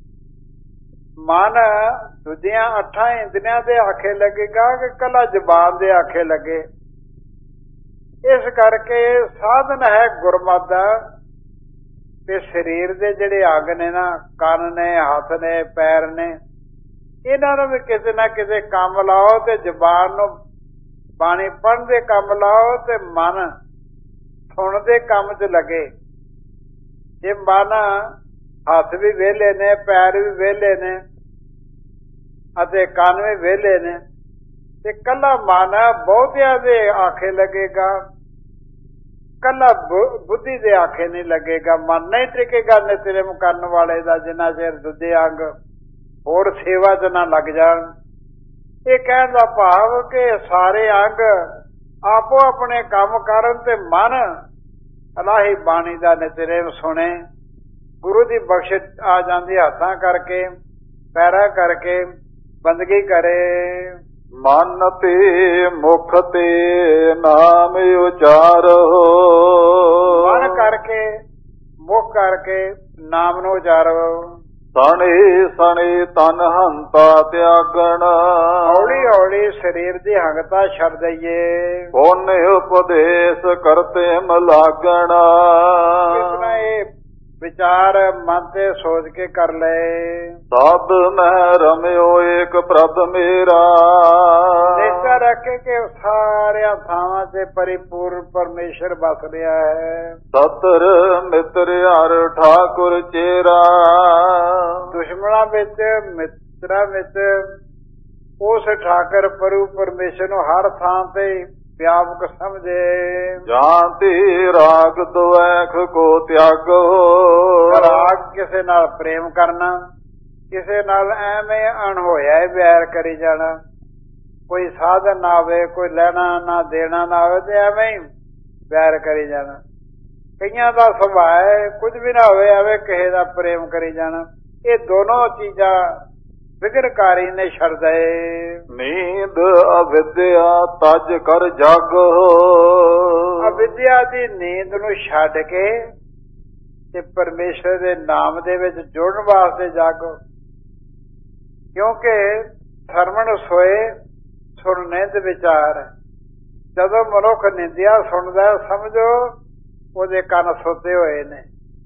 ਮਨ ਦੂਜਿਆਂ 8 ਇੰਦਰੀਆਂ ਦੇ ਆਖੇ ਲੱਗੇਗਾ ਕਿ ਕੱਲਾ ਜ਼ਬਾਨ ਦੇ ਆਖੇ ਲੱਗੇ। ਇਸ ਕਰਕੇ ਸਾਧਨ ਹੈ ਗੁਰਮਤਿ ਦਾ। ਤੇ ਸਰੀਰ ਦੇ ਜਿਹੜੇ ਅੰਗ ਨੇ ਨਾ, ਕੰਨ ਨੇ, ਹੱਥ ਨੇ, ਪੈਰ ਨੇ, ਇਹਨਾਂ ਨੂੰ ਵੀ ਕਿਸੇ ਨਾ ਕਿਸੇ ਕੰਮ ਲਾਓ ਤੇ ਜ਼ਬਾਨ ਨੂੰ ਬਾਣੀ ਪੜ੍ਹਨ ਦੇ ਕੰਮ ਲਾਓ ਤੇ ਮਨ ਸੁਣਨ ਦੇ ਕੰਮ 'ਚ ਲੱਗੇ। ਜੇ ਮਨ, ਹੱਥ ਵੀ ਵਿਹਲੇ ਨੇ, ਪੈਰ ਵੀ ਵਿਹਲੇ ਨੇ ਅਤੇ ਕੰਨ ਵੀ ਵਿਹਲੇ ਨੇ ਤੇ ਕੱਲਾ ਮਨ ਬਹੁਤਿਆਂ ਦੇ ਆਖੇ ਲੱਗੇਗਾ, ਕੱਲਾ ਬੁੱਧੀ ਦੇ ਆਖੇ ਨਹੀਂ ਲੱਗੇਗਾ। ਮਨ ਨਹੀਂ ਟਿਕੇਗਾ ਨਿਤਨੇਮ ਕਰਨ ਵਾਲੇ ਦਾ ਜਿੰਨਾ ਚਿਰ ਦੂਜੇ ਅੰਗ ਹੋਰ ਸੇਵਾ 'ਚ ਨਾ ਲੱਗ ਜਾਣ। ਇਹ ਕਹਿਣ ਦਾ ਭਾਵ ਕਿ ਸਾਰੇ ਅੰਗ ਆਪੋ ਆਪਣੇ ਕੰਮ ਕਰਨ ਤੇ ਮਨ ਇਲਾਹੀ ਬਾਣੀ ਦਾ ਨਿਤਨੇਮ ਸੁਣੇ। ਗੁਰੂ ਦੀ ਬਖਸ਼ਿਸ਼ ਆ ਜਾਂਦੀ, ਹੱਥਾਂ ਕਰਕੇ ਪੈਰਾਂ ਕਰਕੇ ਬੰਦਗੀ ਕਰੇ। ਮਨ ਤੇ ਮੁਖ ਤੇ ਨਾਮ ਉਚਾਰੋ, ਮਨ ਕਰਕੇ ਮੁਖ ਕਰਕੇ ਨਾਮ ਨੂੰ ਉਚਾਰੋ। ਸਣੇ ਸਣੇ ਤਨ ਹੰਤਾ ਤਿਆਗਣ, ਹੌਲੀ ਹੌਲੀ ਸਰੀਰ ਦੀ ਹੰਗਤਾ ਛੱਡ ਦਈਏ। ਪੁਨ ਉਪਦੇਸ਼ ਕਰਤੇ ਮਲਾਗਣ, ਇਹ ਵਿਚਾਰ ਮਨ ਤੇ ਸੋਚ ਕੇ ਕਰ ਲਏ। ਸਭ ਮਹਿ ਰਮਿਓ ਏਕ ਪ੍ਰਭ ਮੇਰਾ, ਨਿਸ਼ਚਾ ਰੱਖੇ ਕਿ ਸਾਰਿਆਂ ਥਾਵਾਂ ਤੇ ਪਰਿਪੂਰਨ ਪਰਮੇਸ਼ਰ ਵਸ ਰਿਹਾ ਹੈ। ਸਤਰ ਮਿੱਤਰ ਹਰ ਠਾਕੁਰ ਚੇਰਾ, ਦੁਸ਼ਮਣਾਂ ਵਿੱਚ ਮਿੱਤਰਾਂ ਵਿੱਚ ਉਸ ਠਾਕਰ ਪ੍ਰਭੂ ਪਰਮੇਸ਼ਰ ਨੂੰ ਹਰ ਥਾਂ ਤੇ ਵਿਆਪਕ ਸਮਝੇ। ਜਾਂਤੀ ਰਾਗ ਦੁਐਖ ਕੋ ਤਿਆਗੋ, ਰਾਗ ਕਿਸੇ ਨਾਲ ਪ੍ਰੇਮ ਕਰਨਾ, ਕਿਸੇ ਨਾਲ ਐਵੇਂ ਅਣਹੋਇਆ ਹੀ ਵੈਰ ਕਰੀ ਜਾਣਾ। ਕੋਈ ਸਾਧਨ ਨਾ ਹੋਵੇ, ਕੋਈ ਲੈਣਾ ਨਾ ਦੇਣਾ ਨਾ ਹੋਵੇ ਤੇ ਐਵੇਂ ਹੀ ਵੈਰ ਕਰੀ ਜਾਣਾ। ਕਈਆਂ ਦਾ ਸੁਭਾਅ ਹੈ ਕੁਝ ਵੀ ਨਾ ਹੋਵੇ ਐਵੇਂ ਕਿਸੇ ਦਾ ਪ੍ਰੇਮ ਕਰੀ ਜਾਣਾ। ਇਹ ਦੋਨੋਂ ਚੀਜ਼ਾਂ ਵਿਗੜਕਾਰੀ ਨੇ ਛੱਡਦੇ। ਨੀਂਦ ਅਵਿਦਿਆ ਤਜ ਕਰ ਜਾਗੋ, ਅਵਿਦਿਆ ਦੀ ਨੀਂਦ ਨੂੰ ਛੱਡ ਕੇ ਤੇ ਪਰਮੇਸ਼ਰ ਦੇ ਨਾਮ ਦੇ ਵਿੱਚ ਜੁੜਨ ਵਾਸਤੇ ਜਾਗੋ। ਕਿਉਂਕਿ ਸਰਵਣ ਸੋਏ ਸੁਣ ਨਿੰਦ ਵਿਚਾਰ। ਜਦੋਂ ਮਨੁੱਖ ਨਿੰਦਿਆ ਸੁਣਦਾ ਸਮਝੋ ਉਹਦੇ ਕੰਨ ਸੁੱਤੇ ਹੋਏ ਨੇ।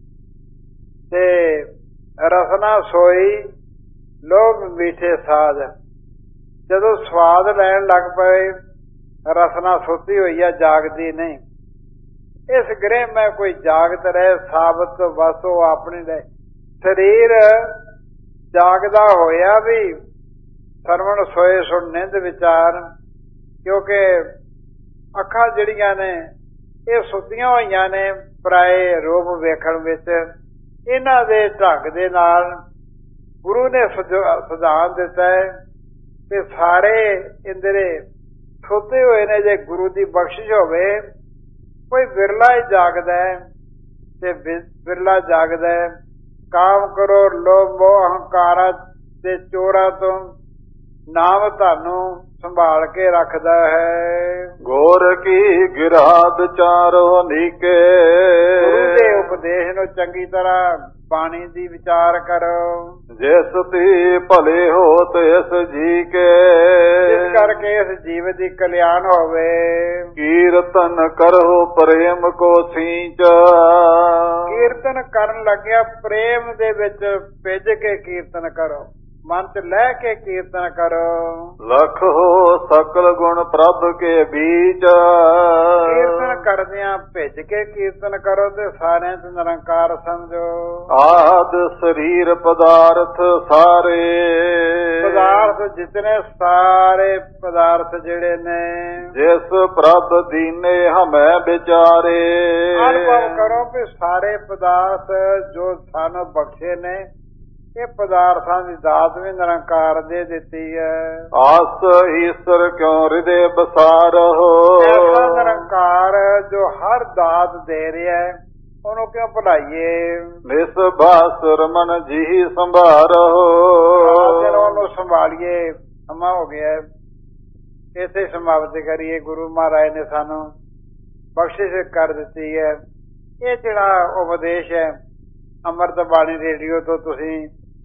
ਤੇ ਰਸਨਾ ਸੋਈ ਲੋਭ ਮੀਠੇ ਸਾਧ, ਜਦੋਂ ਸਵਾਦ ਲੈਣ ਲੱਗ ਪਏ ਰਸਨਾ ਸੁੱਤੀ ਹੋਈ ਆ, ਜਾਗਦੀ ਨਹੀਂ। ਇਸ ਗ੍ਰਹਿ ਮੈਂ ਕੋਈ ਜਾਗਤ ਰਹੇ ਸਾਬਤ ਵਸੋ ਆਪਣੀ ਰਹੇ। ਸਰੀਰ ਜਾਗਦਾ ਹੋਇਆ ਵੀ ਸਰਵਣ ਸੋਏ ਸੁਣ ਨਿੰਦ ਵਿਚਾਰ। ਕਿਉਂਕਿ ਅੱਖਾਂ ਜਿਹੜੀਆਂ ਨੇ ਇਹ ਸੁੱਤੀਆਂ ਹੋਈਆਂ ਨੇ ਪਰਾਏ ਰੂਪ ਵੇਖਣ ਵਿੱਚ। ਇਹਨਾਂ ਦੇ ਢੰਗ ਦੇ ਨਾਲ ਗੁਰੂ ਨੇ ਸਿਧਾਂਤ ਦਿੱਤਾ ਹੈ ਕਿ ਸਾਰੇ ਇੰਦਰੇ ਸੁੱਤੇ ਹੋਏ ਨੇ। ਜੇ ਗੁਰੂ ਦੀ ਬਖਸ਼ਿਸ਼ ਹੋਵੇ ਕੋਈ ਵਿਰਲਾ ਹੀ ਜਾਗਦਾ ਹੈ ਤੇ ਵਿਰਲਾ ਜਾਗਦਾ ਹੈ। ਕਾਮ ਕਰੋ ਲੋਭ ਮੋਹ ਅਹੰਕਾਰਾਂ ਦੇ ਚੋਰਾਂ ਤੋਂ ਨਾਮ ਤੁਹਾਨੂੰ ਸੰਭਾਲ ਕੇ ਰੱਖਦਾ ਹੈ। ਗੋਰ ਕੀ ਗਿਰਾਦ ਚਾਰੋ ਨੀਕੇ, ਗੁਰੂ ਦੇ ਉਪਦੇਸ਼ ਨੂੰ ਚੰਗੀ ਤਰ੍ਹਾਂ ਬਾਣੀ ਦੀ ਵਿਚਾਰ ਕਰੋ। ਜਿਸ ਤੀ ਭਲੇ ਹੋਤ ਇਸ ਜੀ ਕੇ, ਜਿਸ ਕਰਕੇ ਇਸ ਜੀਵ ਦੀ ਕਲਿਆਣ ਹੋਵੇ। ਕੀਰਤਨ ਕਰੋ ਪ੍ਰੇਮ ਕੋ ਸੀਂਚ, ਕੀਰਤਨ ਕਰਨ ਲੱਗਿਆ ਪ੍ਰੇਮ ਦੇ ਵਿੱਚ ਭਿੱਜ ਕੇ ਕੀਰਤਨ ਕਰੋ। ਮਨ ਚ ਲੈ ਕੇ ਕੀਰਤਨ ਕਰੋ। ਲਖ ਹੋ ਸਕਲ ਗੁਣ ਪ੍ਰਭ ਕੇ ਬੀਚ, ਕੀਰਤਨ ਕਰਦਿਆਂ ਭਿੱਜ ਕੇ ਕੀਰਤਨ ਕਰੋ ਤੇ ਸਾਰਿਆਂ ਚ ਨਿਰੰਕਾਰ ਸਮਝੋ। ਆਦ ਸਰੀਰ ਪਦਾਰਥ ਸਾਰੇ, ਪਦਾਰਥ ਜਿਤਨੇ ਸਾਰੇ ਪਦਾਰਥ ਜਿਹੜੇ ਨੇ ਜਿਸ ਪ੍ਰਭ ਦੀਨੇ ਹਮੈ ਵਿਚਾਰੇ। ਅਨੁਭਵ ਕਰੋ ਕਿ ਸਾਰੇ ਪਦਾਰਥ ਜੋ ਸਾਨੂੰ ਬਖਸ਼ੇ ਨੇ ਇਹ ਪਦਾਰਥਾਂ ਦੀ ਦਾਤ ਵੀ ਨਿਰੰਕਾਰ ਦੇ ਦਿੱਤੀ ਹੈ। ਆਸ ਈਸ਼ਰ ਕਿਉ ਹਿਰਦੇ ਬਸਾਰੋ, ਐਸਾ ਨਿਰੰਕਾਰ ਜੋ ਹਰ ਦਾਤ ਦੇ ਰਿਹਾ ਹੈ ਉਹਨੂੰ ਕਿਉਂ ਭੁਲਾਈਏ। ਨਿਸ ਬਾਸੁਰ ਮਨ ਜੀ ਸੰਭਾਰੋ, ਉਹਨੂੰ ਸੰਭਾਲੀਏ। ਸਮਾਂ ਹੋ ਗਿਆ ਇਸੇ ਸਮਾਪਤ ਕਰੀਏ। ਗੁਰੂ ਮਹਾਰਾਜ ਨੇ ਸਾਨੂੰ ਬਖਸ਼ਿਸ਼ ਕਰ ਦਿੱਤੀ ਹੈ। ਇਹ ਜਿਹੜਾ ਉਪਦੇਸ਼ ਹੈ ਅੰਮ੍ਰਿਤ ਬਾਣੀ ਰੇਡੀਓ ਤੋਂ ਤੁਸੀਂ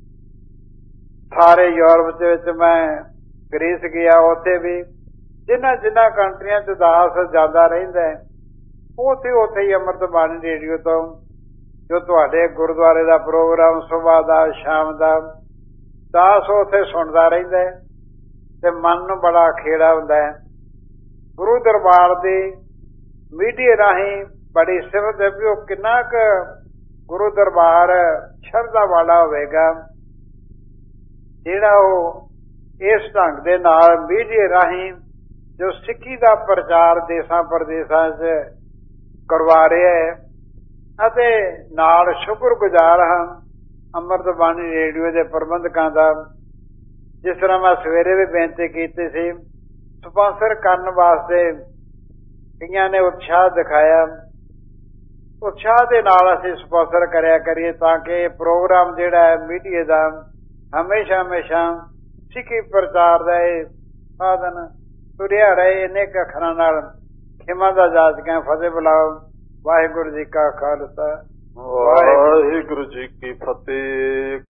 ਸਾਰੇ ਯੂਰਪ ਦੇ ਵਿੱਚ, ਮੈਂ ਗ੍ਰੀਸ ਗਿਆ ਉੱਥੇ ਵੀ ਜਿਨ੍ਹਾਂ ਕੰਟਰੀਆਂ ਚ ਦਾਸ ਜਾਂਦਾ ਰਹਿੰਦਾ ਉੱਥੇ ਹੀ ਅੰਮ੍ਰਿਤ ਬਾਣੀ ਰੇਡੀਓ ਤੋਂ ਜੋ ਤੁਹਾਡੇ ਗੁਰਦੁਆਰੇ ਦਾ ਪ੍ਰੋਗਰਾਮ ਸੁਬਾਹ ਦਾ ਸ਼ਾਮ ਦਾ ਦਾਸ ਉੱਥੇ ਸੁਣਦਾ ਰਹਿੰਦਾ ਤੇ ਮਨ ਨੂੰ ਬੜਾ ਖੇੜਾ ਹੁੰਦਾ ਹੈ। ਗੁਰੂ ਦਰਬਾਰ ਦੀ ਮੀਡੀਆ ਰਾਹੀਂ ਬੜੀ ਸਿਫਤ ਹੈ ਵੀ ਉਹ ਕਿੰਨਾ ਕੁ ਗੁਰੂ ਦਰਬਾਰ ਸ਼ਰਧਾ ਵਾਲਾ ਹੋਵੇਗਾ ਜਿਹੜਾ ਉਹ ਇਸ ਢੰਗ ਦੇ ਨਾਲ ਮੀਡੀਆ ਰਾਹੀਂ ਜੋ ਸਿੱਖੀ ਦਾ ਪ੍ਰਚਾਰ ਦੇਸਾਂ ਪ੍ਰਦੇਸਾਂ 'ਚ ਕਰਵਾ ਰਿਹਾ ਹੈ। ਅਤੇ ਨਾਲ ਸ਼ੁਕਰਗੁਜ਼ਾਰ ਹਾਂ ਅੰਮ੍ਰਿਤ ਬਾਣੀ ਰੇਡੀਓ ਦੇ ਪ੍ਰਬੰਧਕਾਂ ਦਾ। ਜਿਸ ਤਰ੍ਹਾਂ ਮੈਂ ਸਵੇਰੇ ਵੀ ਬੇਨਤੀ ਕੀਤੀ ਸੀ ਸਪਾਂਸਰ ਕਰਨ ਵਾਸਤੇ ਕਈਆਂ ਨੇ ਉਤਸ਼ਾਹ ਦਿਖਾਇਆ। ਉਤਸ਼ਾਹ ਦੇ ਨਾਲ ਅਸੀਂ ਸਪਾਂਸਰ ਕਰਿਆ ਕਰੀਏ ਤਾਂ ਕਿ ਇਹ ਪ੍ਰੋਗਰਾਮ ਜਿਹੜਾ ਹੈ ਮੀਡੀਆ ਦਾ ਹਮੇਸ਼ਾ ਸਿੱਖੀ ਪ੍ਰਚਾਰ ਦਾ ਇਹ ਸਾਧਨ ਤੁਰਿਆ ਰਹੇ। ਇੰਨੇ ਅੱਖਰਾਂ ਨਾਲ ਖਿਮਾ ਦਾ ਜਾਚਕਾਂ ਫਤਿਹ ਬੁਲਾਓ। ਵਾਹਿਗੁਰੂ ਜੀ ਕਾ ਖਾਲਸਾ, ਵਾਹਿਗੁਰੂ ਜੀ ਕੀ ਫਤਿਹ।